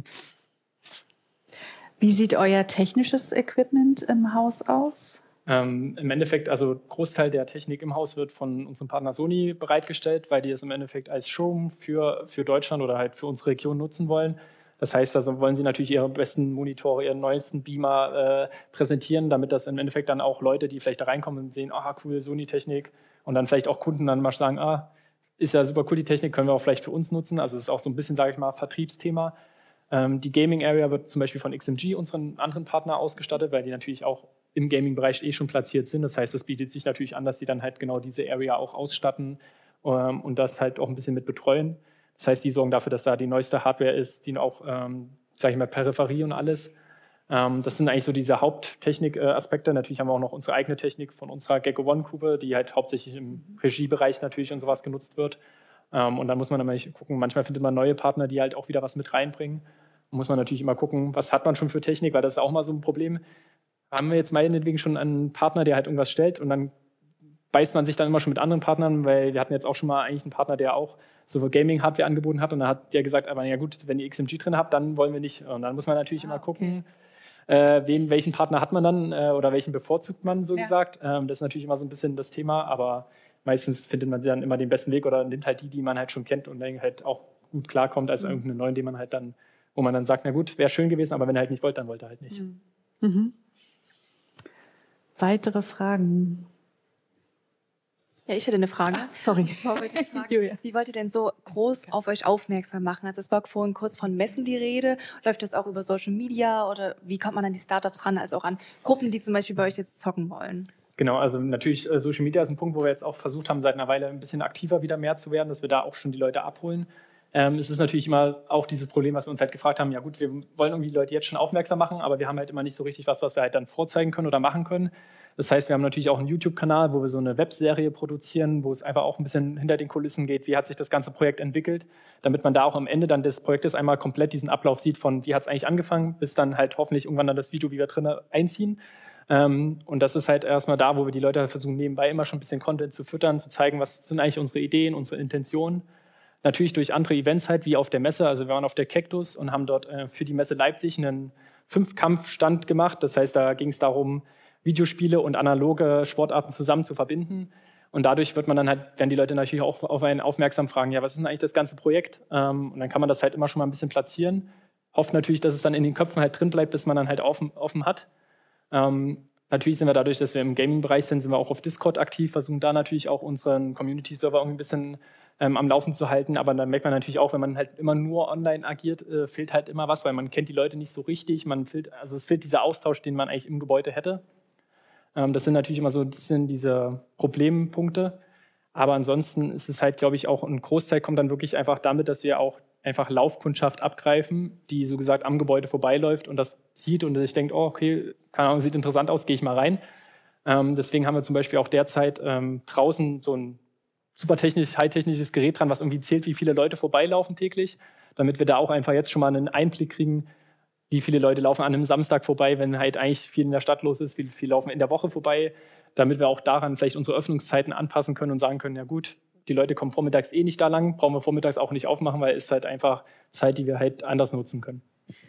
Wie sieht euer technisches Equipment im Haus aus? Ähm, Im Endeffekt, also Großteil der Technik im Haus wird von unserem Partner Sony bereitgestellt, weil die es im Endeffekt als Showroom für, für Deutschland oder halt für unsere Region nutzen wollen. Das heißt, also wollen sie natürlich ihre besten Monitore, ihren neuesten Beamer äh, präsentieren, damit das im Endeffekt dann auch Leute, die vielleicht da reinkommen und sehen, ah, cool, Sony-Technik und dann vielleicht auch Kunden dann mal sagen, ah, ist ja super cool, die Technik können wir auch vielleicht für uns nutzen. Also es ist auch so ein bisschen, sage ich mal, Vertriebsthema. Ähm, die Gaming-Area wird zum Beispiel von X M G, unseren anderen Partner, ausgestattet, weil die natürlich auch im Gaming-Bereich eh schon platziert sind. Das heißt, es bietet sich natürlich an, dass sie dann halt genau diese Area auch ausstatten ähm, und das halt auch ein bisschen mit betreuen. Das heißt, die sorgen dafür, dass da die neueste Hardware ist, die auch, ähm, sage ich mal, Peripherie und alles. Ähm, das sind eigentlich so diese Haupttechnik-Aspekte. Natürlich haben wir auch noch unsere eigene Technik von unserer Gecko One-Gruppe, die halt hauptsächlich im Regiebereich natürlich und sowas genutzt wird. Ähm, und dann muss man dann mal gucken, manchmal findet man neue Partner, die halt auch wieder was mit reinbringen. Da muss man natürlich immer gucken, was hat man schon für Technik, weil das ist auch mal so ein Problem. Haben wir jetzt meinetwegen schon einen Partner, der halt irgendwas stellt und dann beißt man sich dann immer schon mit anderen Partnern, weil wir hatten jetzt auch schon mal eigentlich einen Partner, der auch so Gaming-Hardware angeboten hat und da hat der gesagt, aber ja gut, wenn ihr X M G drin habt, dann wollen wir nicht. Und dann muss man natürlich ah, immer gucken, okay. äh, wen, welchen Partner hat man dann äh, oder welchen bevorzugt man, so ja. gesagt. Ähm, das ist natürlich immer so ein bisschen das Thema, aber meistens findet man dann immer den besten Weg oder nimmt halt die, die man halt schon kennt und dann halt auch gut klarkommt, als mhm. irgendeinen neuen, den man halt dann, wo man dann sagt, na gut, wäre schön gewesen, aber wenn er halt nicht wollte, dann wollte er halt nicht. Mhm. Mhm. Weitere Fragen? Ja, ich hätte eine Frage. Ah, sorry. Sorry ich fragen. Wie wollt ihr denn so groß auf euch aufmerksam machen? Also es war vorhin kurz von Messen die Rede. Läuft das auch über Social Media oder wie kommt man an die Startups ran, als auch an Gruppen, die zum Beispiel bei euch jetzt zocken wollen? Genau, also natürlich äh, Social Media ist ein Punkt, wo wir jetzt auch versucht haben, seit einer Weile ein bisschen aktiver wieder mehr zu werden, dass wir da auch schon die Leute abholen. Ähm, es ist natürlich immer auch dieses Problem, was wir uns halt gefragt haben, ja gut, wir wollen irgendwie die Leute jetzt schon aufmerksam machen, aber wir haben halt immer nicht so richtig was, was wir halt dann vorzeigen können oder machen können. Das heißt, wir haben natürlich auch einen YouTube-Kanal, wo wir so eine Webserie produzieren, wo es einfach auch ein bisschen hinter den Kulissen geht, wie hat sich das ganze Projekt entwickelt, damit man da auch am Ende dann des Projektes einmal komplett diesen Ablauf sieht, von wie hat es eigentlich angefangen, bis dann halt hoffentlich irgendwann dann das Video, wie wir drin einziehen. Ähm, und das ist halt erstmal da, wo wir die Leute halt versuchen, nebenbei immer schon ein bisschen Content zu füttern, zu zeigen, was sind eigentlich unsere Ideen, unsere Intentionen. Natürlich durch andere Events halt, wie auf der Messe. Also wir waren auf der Cactus und haben dort äh, für die Messe Leipzig einen Fünfkampfstand gemacht. Das heißt, da ging es darum, Videospiele und analoge Sportarten zusammen zu verbinden. Und dadurch wird man dann halt, werden die Leute natürlich auch auf einen aufmerksam fragen, ja, was ist denn eigentlich das ganze Projekt? Ähm, und dann kann man das halt immer schon mal ein bisschen platzieren. Hofft natürlich, dass es dann in den Köpfen halt drin bleibt, bis man dann halt offen, offen hat. Ähm, natürlich sind wir dadurch, dass wir im Gaming-Bereich sind, sind wir auch auf Discord aktiv, versuchen da natürlich auch unseren Community-Server irgendwie ein bisschen ähm, am Laufen zu halten. Aber dann merkt man natürlich auch, wenn man halt immer nur online agiert, äh, fehlt halt immer was, weil man kennt die Leute nicht so richtig. Man fehlt, also es fehlt dieser Austausch, den man eigentlich im Gebäude hätte. Ähm, das sind natürlich immer so ein bisschen diese Problempunkte. Aber ansonsten ist es halt, glaube ich, auch ein Großteil kommt dann wirklich einfach damit, dass wir auch einfach Laufkundschaft abgreifen, die so gesagt am Gebäude vorbeiläuft und das sieht und sich denkt, oh, okay, keine Ahnung, sieht interessant aus, gehe ich mal rein. Ähm, deswegen haben wir zum Beispiel auch derzeit ähm, draußen so ein super technisch, high-technisches Gerät dran, was irgendwie zählt, wie viele Leute vorbeilaufen täglich, damit wir da auch einfach jetzt schon mal einen Einblick kriegen, wie viele Leute laufen an einem Samstag vorbei, wenn halt eigentlich viel in der Stadt los ist, wie viele laufen in der Woche vorbei, damit wir auch daran vielleicht unsere Öffnungszeiten anpassen können und sagen können, ja gut, die Leute kommen vormittags eh nicht da lang, brauchen wir vormittags auch nicht aufmachen, weil es halt einfach Zeit, die wir halt anders nutzen können.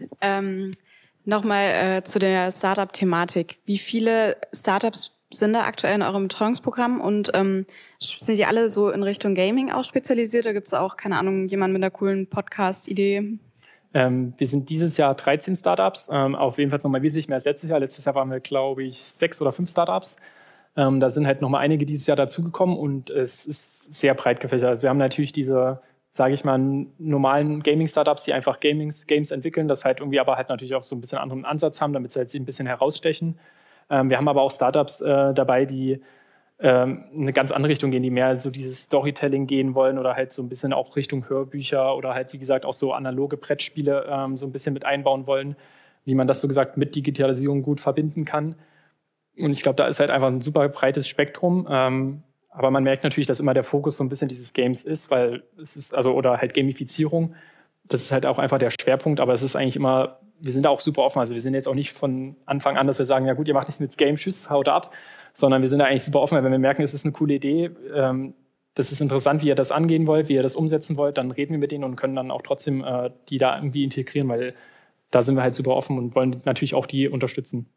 Ähm, Nochmal äh, zu der Startup-Thematik. Wie viele Startups sind da aktuell in eurem Betreuungsprogramm und ähm, sind die alle so in Richtung Gaming auch spezialisiert? Oder gibt es auch, keine Ahnung, jemanden mit einer coolen Podcast-Idee? Ähm, wir sind dieses Jahr dreizehn Startups, ähm, auf jeden Fall nochmal wesentlich mehr als letztes Jahr. Letztes Jahr waren wir, glaube ich, sechs oder fünf Startups. Ähm, da sind halt nochmal einige dieses Jahr dazugekommen und es ist sehr breit gefächert. Also wir haben natürlich diese, sage ich mal, normalen Gaming-Startups, die einfach Gamings, Games entwickeln, das halt irgendwie aber halt natürlich auch so ein bisschen anderen Ansatz haben, damit sie halt ein bisschen herausstechen. Ähm, wir haben aber auch Startups äh, dabei, die ähm, in eine ganz andere Richtung gehen, die mehr so dieses Storytelling gehen wollen oder halt so ein bisschen auch Richtung Hörbücher oder halt, wie gesagt, auch so analoge Brettspiele ähm, so ein bisschen mit einbauen wollen, wie man das so gesagt mit Digitalisierung gut verbinden kann. Und ich glaube, da ist halt einfach ein super breites Spektrum. Ähm, aber man merkt natürlich, dass immer der Fokus so ein bisschen dieses Games ist, weil es ist, also, oder halt Gamifizierung. Das ist halt auch einfach der Schwerpunkt, aber es ist eigentlich immer, wir sind da auch super offen. Also wir sind jetzt auch nicht von Anfang an, dass wir sagen, ja gut, ihr macht nichts mit Game, tschüss, haut ab, sondern wir sind da eigentlich super offen, weil wenn wir merken, es ist eine coole Idee, ähm, das ist interessant, wie ihr das angehen wollt, wie ihr das umsetzen wollt, dann reden wir mit denen und können dann auch trotzdem äh, die da irgendwie integrieren, weil da sind wir halt super offen und wollen natürlich auch die unterstützen.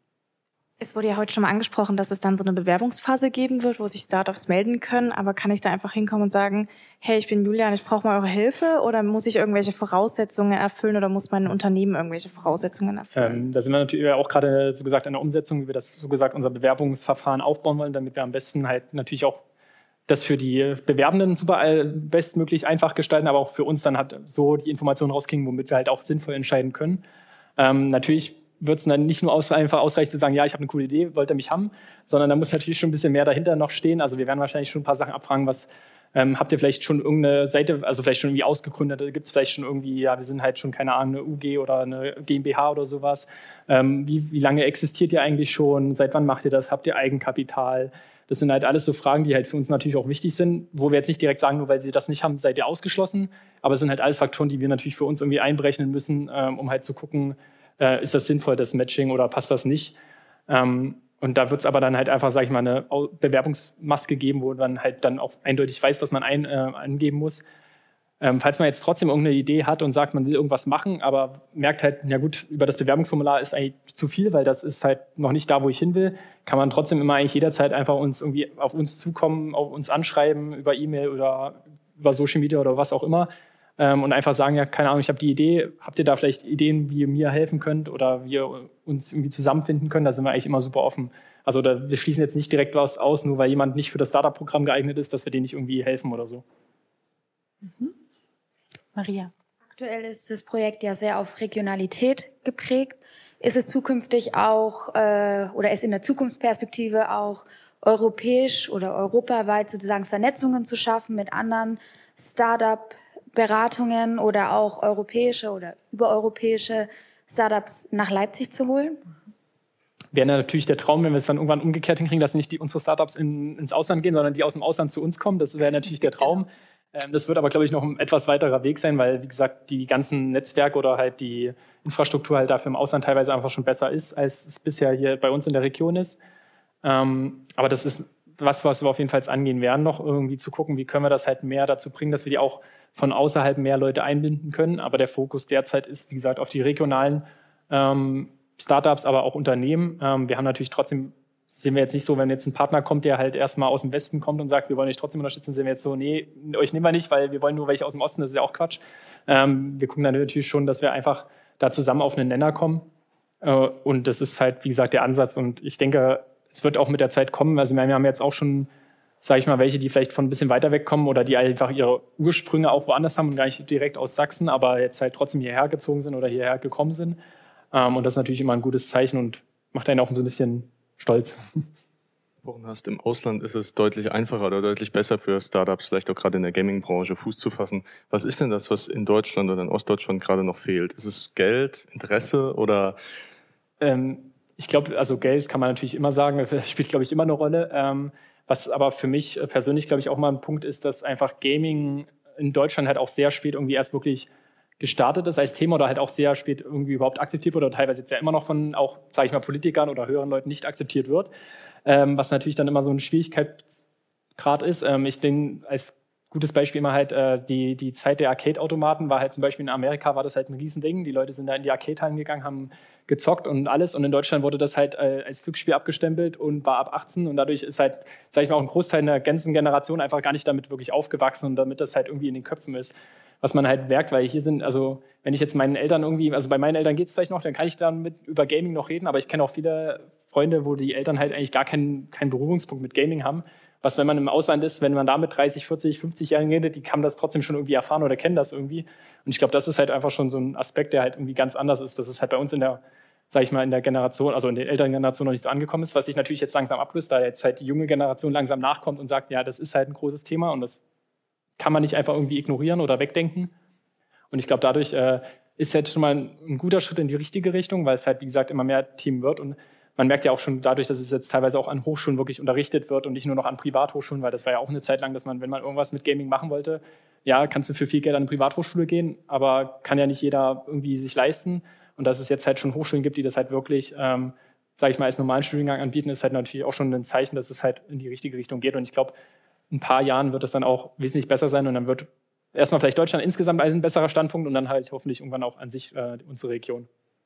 Es wurde ja heute schon mal angesprochen, dass es dann so eine Bewerbungsphase geben wird, wo sich Startups melden können. Aber kann ich da einfach hinkommen und sagen, hey, ich bin Julian, ich brauche mal eure Hilfe? Oder muss ich irgendwelche Voraussetzungen erfüllen oder muss mein Unternehmen irgendwelche Voraussetzungen erfüllen? Ähm, da sind wir natürlich auch gerade so gesagt in der Umsetzung, wie wir das so gesagt unser Bewerbungsverfahren aufbauen wollen, damit wir am besten halt natürlich auch das für die Bewerbenden super bestmöglich einfach gestalten, aber auch für uns dann halt so die Informationen rauskriegen, womit wir halt auch sinnvoll entscheiden können. Ähm, natürlich wird es dann nicht nur aus, einfach ausreichen zu sagen, ja, ich habe eine coole Idee, wollt ihr mich haben, sondern da muss natürlich schon ein bisschen mehr dahinter noch stehen. Also wir werden wahrscheinlich schon ein paar Sachen abfragen, was ähm, habt ihr vielleicht schon irgendeine Seite, also vielleicht schon irgendwie ausgegründet, gibt es vielleicht schon irgendwie, ja, wir sind halt schon, keine Ahnung, eine U G oder eine GmbH oder sowas. Ähm, wie, wie lange existiert ihr eigentlich schon? Seit wann macht ihr das? Habt ihr Eigenkapital? Das sind halt alles so Fragen, die halt für uns natürlich auch wichtig sind, wo wir jetzt nicht direkt sagen, nur weil sie das nicht haben, seid ihr ausgeschlossen. Aber es sind halt alles Faktoren, die wir natürlich für uns irgendwie einberechnen müssen, ähm, um halt zu gucken, ist das sinnvoll, das Matching, oder passt das nicht? Ähm, Und da wird es aber dann halt einfach, sage ich mal, eine Bewerbungsmaske geben, wo man halt dann auch eindeutig weiß, was man ein, äh, angeben muss. Ähm, falls man jetzt trotzdem irgendeine Idee hat und sagt, man will irgendwas machen, aber merkt halt, ja gut, über das Bewerbungsformular ist eigentlich zu viel, weil das ist halt noch nicht da, wo ich hin will, kann man trotzdem immer eigentlich jederzeit einfach uns irgendwie auf uns zukommen, auf uns anschreiben, über E-Mail oder über Social Media oder was auch immer ähm, und einfach sagen, ja, keine Ahnung, ich habe die Idee, habt ihr da vielleicht Ideen, wie ihr mir helfen könnt oder wie ihr uns irgendwie zusammenfinden könnt, da sind wir eigentlich immer super offen. Also da, wir schließen jetzt nicht direkt was aus, nur weil jemand nicht für das Startup-Programm geeignet ist, dass wir denen nicht irgendwie helfen oder so. Mhm. Maria. Aktuell ist das Projekt ja sehr auf Regionalität geprägt. Ist es zukünftig auch äh, oder ist in der Zukunftsperspektive auch europäisch oder europaweit sozusagen Vernetzungen zu schaffen mit anderen Startup-Beratungen oder auch europäische oder übereuropäische Startups nach Leipzig zu holen? Wäre natürlich der Traum, wenn wir es dann irgendwann umgekehrt hinkriegen, dass nicht die, unsere Startups in, ins Ausland gehen, sondern die aus dem Ausland zu uns kommen. Das wäre natürlich der Traum. Ähm, das wird aber, glaube ich, noch ein etwas weiterer Weg sein, weil, wie gesagt, die ganzen Netzwerke oder halt die Infrastruktur halt dafür im Ausland teilweise einfach schon besser ist, als es bisher hier bei uns in der Region ist. Ähm, aber das ist was, was wir auf jeden Fall angehen werden, noch irgendwie zu gucken, wie können wir das halt mehr dazu bringen, dass wir die auch von außerhalb mehr Leute einbinden können. Aber der Fokus derzeit ist, wie gesagt, auf die regionalen ähm, Startups, aber auch Unternehmen. Ähm, wir haben natürlich trotzdem, sehen wir jetzt nicht so, wenn jetzt ein Partner kommt, der halt erstmal aus dem Westen kommt und sagt, wir wollen euch trotzdem unterstützen, sehen wir jetzt so, nee, euch nehmen wir nicht, weil wir wollen nur welche aus dem Osten, das ist ja auch Quatsch. Ähm, wir gucken dann natürlich schon, dass wir einfach da zusammen auf einen Nenner kommen. Äh, und das ist halt, wie gesagt, der Ansatz. Und ich denke, es wird auch mit der Zeit kommen. Also wir haben jetzt auch schon, sage ich mal, welche, die vielleicht von ein bisschen weiter weg kommen oder die einfach ihre Ursprünge auch woanders haben und gar nicht direkt aus Sachsen, aber jetzt halt trotzdem hierher gezogen sind oder hierher gekommen sind. Um, und das ist natürlich immer ein gutes Zeichen und macht einen auch so ein bisschen stolz. Hast, im Ausland ist es deutlich einfacher oder deutlich besser für Startups, vielleicht auch gerade in der Gaming-Branche, Fuß zu fassen. Was ist denn das, was in Deutschland oder in Ostdeutschland gerade noch fehlt? Ist es Geld, Interesse oder? Ähm, ich glaube, also Geld kann man natürlich immer sagen, das spielt, glaube ich, immer eine Rolle. Ähm, was aber für mich persönlich, glaube ich, auch mal ein Punkt ist, dass einfach Gaming in Deutschland halt auch sehr spät irgendwie erst wirklich gestartet ist als Thema oder halt auch sehr spät irgendwie überhaupt akzeptiert wurde oder teilweise jetzt ja immer noch von auch, sage ich mal, Politikern oder höheren Leuten nicht akzeptiert wird, ähm, was natürlich dann immer so ein Schwierigkeitsgrad ist. Ähm, ich denke, als gutes Beispiel immer halt äh, die, die Zeit der Arcade-Automaten war halt zum Beispiel in Amerika war das halt ein Riesending. Die Leute sind da in die Arcade-Hallen gegangen, haben gezockt und alles und in Deutschland wurde das halt äh, als Glücksspiel abgestempelt und war ab achtzehn und dadurch ist halt, sage ich mal, auch ein Großteil der ganzen Generation einfach gar nicht damit wirklich aufgewachsen und damit das halt irgendwie in den Köpfen ist. Was man halt merkt, weil hier sind, also wenn ich jetzt meinen Eltern irgendwie, also bei meinen Eltern geht es vielleicht noch, dann kann ich dann mit über Gaming noch reden, aber ich kenne auch viele Freunde, wo die Eltern halt eigentlich gar keinen, keinen Berührungspunkt mit Gaming haben. Was, wenn man im Ausland ist, wenn man da mit dreißig, vierzig, fünfzig Jahren redet, die haben das trotzdem schon irgendwie erfahren oder kennen das irgendwie. Und ich glaube, das ist halt einfach schon so ein Aspekt, der halt irgendwie ganz anders ist. Das ist halt bei uns in der, sag ich mal, in der Generation, also in der älteren Generation noch nicht so angekommen ist, was sich natürlich jetzt langsam ablöst, da jetzt halt die junge Generation langsam nachkommt und sagt, ja, das ist halt ein großes Thema und das kann man nicht einfach irgendwie ignorieren oder wegdenken. Und ich glaube, dadurch äh, ist jetzt schon mal ein, ein guter Schritt in die richtige Richtung, weil es halt, wie gesagt, immer mehr Themen wird. Und man merkt ja auch schon dadurch, dass es jetzt teilweise auch an Hochschulen wirklich unterrichtet wird und nicht nur noch an Privathochschulen, weil das war ja auch eine Zeit lang, dass man, wenn man irgendwas mit Gaming machen wollte, ja, kannst du für viel Geld an eine Privathochschule gehen, aber kann ja nicht jeder irgendwie sich leisten. Und dass es jetzt halt schon Hochschulen gibt, die das halt wirklich, ähm, sage ich mal, als normalen Studiengang anbieten, ist halt natürlich auch schon ein Zeichen, dass es halt in die richtige Richtung geht. Und ich glaube, in ein paar Jahren wird es dann auch wesentlich besser sein und dann wird erstmal vielleicht Deutschland insgesamt ein besserer Standpunkt und dann halt hoffentlich irgendwann auch an sich äh, unsere Region.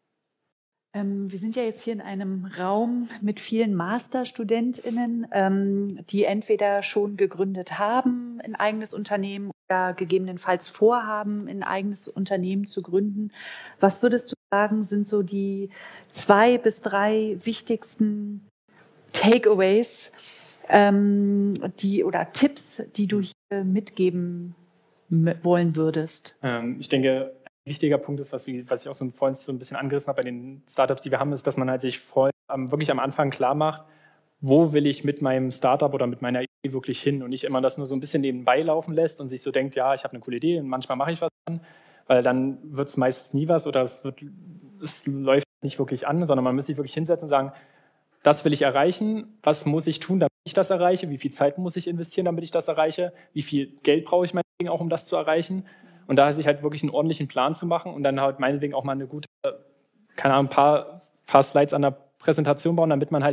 Ähm, wir sind ja jetzt hier in einem Raum mit vielen MasterstudentInnen, ähm, die entweder schon gegründet haben, ein eigenes Unternehmen oder gegebenenfalls vorhaben, ein eigenes Unternehmen zu gründen. Was würdest du sagen, sind so die zwei bis drei wichtigsten Takeaways ähm, die, oder Tipps, die du hier mitgeben wollen würdest? Ähm, ich denke, ein wichtiger Punkt ist, was, wir, was ich auch so vorhin so ein bisschen angerissen habe bei den Startups, die wir haben, ist, dass man halt sich voll, ähm, wirklich am Anfang klar macht, wo will ich mit meinem Startup oder mit meiner Idee wirklich hin und nicht immer das nur so ein bisschen nebenbei laufen lässt und sich so denkt, ja, ich habe eine coole Idee und manchmal mache ich was an, weil dann wird es meistens nie was oder es, wird, es läuft nicht wirklich an, sondern man muss sich wirklich hinsetzen und sagen, das will ich erreichen, was muss ich tun, damit ich das erreiche, wie viel Zeit muss ich investieren, damit ich das erreiche, wie viel Geld brauche ich meinetwegen auch, um das zu erreichen. Und da sich halt wirklich einen ordentlichen Plan zu machen und dann halt meinetwegen auch mal eine gute, keine Ahnung, ein paar, paar Slides an der Präsentation bauen, damit man halt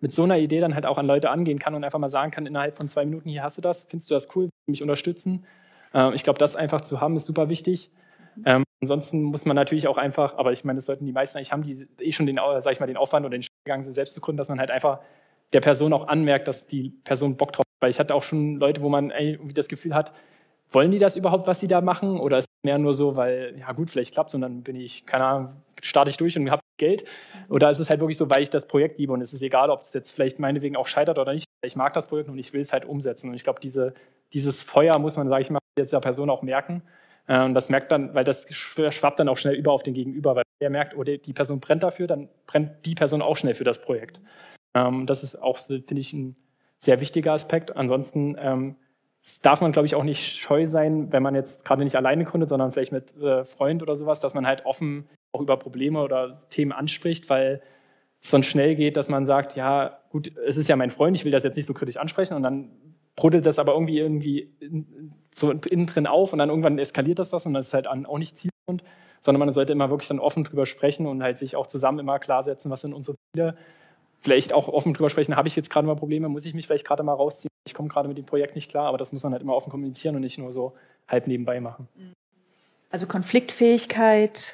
mit so einer Idee dann halt auch an Leute angehen kann und einfach mal sagen kann, innerhalb von zwei Minuten, hier hast du das, findest du das cool, willst du mich unterstützen? Ähm, ich glaube, das einfach zu haben, ist super wichtig. Ähm, ansonsten muss man natürlich auch einfach, aber ich meine, das sollten die meisten eigentlich haben, die eh schon den, sag ich mal, den Aufwand oder den Schritt gegangen sind, selbst zu gründen, dass man halt einfach der Person auch anmerkt, dass die Person Bock drauf hat. Weil ich hatte auch schon Leute, wo man ey, irgendwie das Gefühl hat, wollen die das überhaupt, was sie da machen? Oder ist es mehr nur so, weil, ja gut, vielleicht klappt es und dann bin ich, keine Ahnung, starte ich durch und habe Geld? Oder ist es halt wirklich so, weil ich das Projekt liebe und es ist egal, ob es jetzt vielleicht meinetwegen auch scheitert oder nicht. Ich mag das Projekt und ich will es halt umsetzen. Und ich glaube, diese, dieses Feuer muss man, sage ich mal, jetzt der Person auch merken. Und das merkt dann, weil das schwappt dann auch schnell über auf den Gegenüber, weil der merkt, oh, die Person brennt dafür, dann brennt die Person auch schnell für das Projekt. Das ist auch, finde ich, ein sehr wichtiger Aspekt. Ansonsten ähm, darf man, glaube ich, auch nicht scheu sein, wenn man jetzt gerade nicht alleine gründet, sondern vielleicht mit äh, Freund oder sowas, dass man halt offen auch über Probleme oder Themen anspricht, weil es sonst schnell geht, dass man sagt, ja gut, es ist ja mein Freund, ich will das jetzt nicht so kritisch ansprechen und dann brodelt das aber irgendwie irgendwie in, so innen drin auf und dann irgendwann eskaliert das das und das ist halt auch nicht zielführend, sondern man sollte immer wirklich dann offen drüber sprechen und halt sich auch zusammen immer klarsetzen, was sind unsere Ziele. Vielleicht auch offen drüber sprechen, habe ich jetzt gerade mal Probleme, muss ich mich vielleicht gerade mal rausziehen, ich komme gerade mit dem Projekt nicht klar, aber das muss man halt immer offen kommunizieren und nicht nur so halb nebenbei machen. Also Konfliktfähigkeit,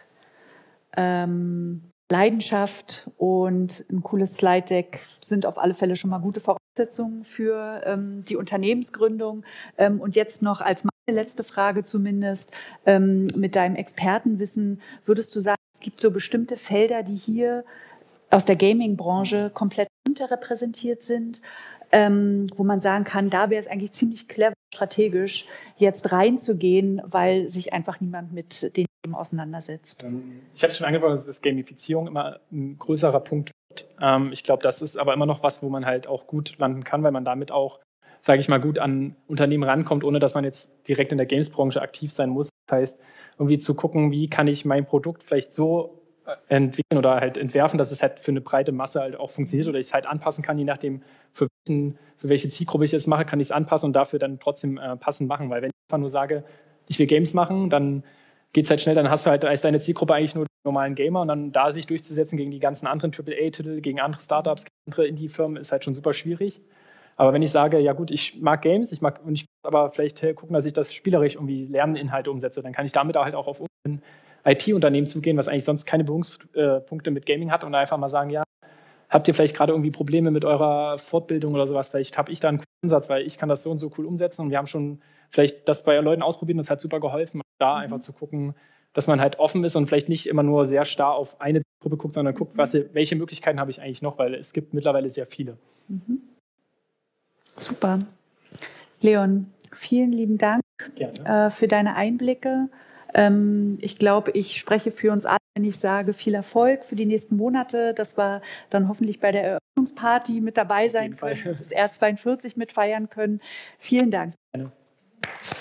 ähm, Leidenschaft und ein cooles Slide-Deck sind auf alle Fälle schon mal gute Voraussetzungen für ähm, die Unternehmensgründung. Ähm, und jetzt noch als meine letzte Frage zumindest, ähm, mit deinem Expertenwissen, würdest du sagen, es gibt so bestimmte Felder, die hier aus der Gaming-Branche komplett unterrepräsentiert sind, ähm, wo man sagen kann, da wäre es eigentlich ziemlich clever, strategisch jetzt reinzugehen, weil sich einfach niemand mit den Themen auseinandersetzt. Ich hatte schon angesprochen, dass Gamifizierung immer ein größerer Punkt wird. Ähm, ich glaube, das ist aber immer noch was, wo man halt auch gut landen kann, weil man damit auch, sage ich mal, gut an Unternehmen rankommt, ohne dass man jetzt direkt in der Games-Branche aktiv sein muss. Das heißt, irgendwie zu gucken, wie kann ich mein Produkt vielleicht so entwickeln oder halt entwerfen, dass es halt für eine breite Masse halt auch funktioniert oder ich es halt anpassen kann, je nachdem, für, welchen, für welche Zielgruppe ich es mache, kann ich es anpassen und dafür dann trotzdem äh, passend machen. Weil wenn ich einfach nur sage, ich will Games machen, dann geht es halt schnell, dann hast du halt als deine Zielgruppe eigentlich nur die normalen Gamer und dann da sich durchzusetzen gegen die ganzen anderen Triple A Titel, gegen andere Startups, gegen andere Indie-Firmen, ist halt schon super schwierig. Aber wenn ich sage, ja gut, ich mag Games, ich mag und ich muss aber vielleicht gucken, dass ich das spielerisch irgendwie Lerninhalte umsetze, dann kann ich damit halt auch auf ein I T-Unternehmen zugehen, was eigentlich sonst keine Berührungspunkte mit Gaming hat und einfach mal sagen, ja, habt ihr vielleicht gerade irgendwie Probleme mit eurer Fortbildung oder sowas, vielleicht habe ich da einen coolen Ansatz, weil ich kann das so und so cool umsetzen und wir haben schon vielleicht das bei Leuten ausprobiert und das hat super geholfen, da mhm. einfach zu gucken, dass man halt offen ist und vielleicht nicht immer nur sehr starr auf eine Gruppe guckt, sondern guckt, was, welche Möglichkeiten habe ich eigentlich noch, weil es gibt mittlerweile sehr viele. Mhm. Super. Leon, vielen lieben Dank äh, für deine Einblicke. Ähm, ich glaube, ich spreche für uns alle, wenn ich sage, viel Erfolg für die nächsten Monate, dass wir dann hoffentlich bei der Eröffnungsparty mit dabei sein können, das R zweiundvierzig mitfeiern können. Vielen Dank. Gerne.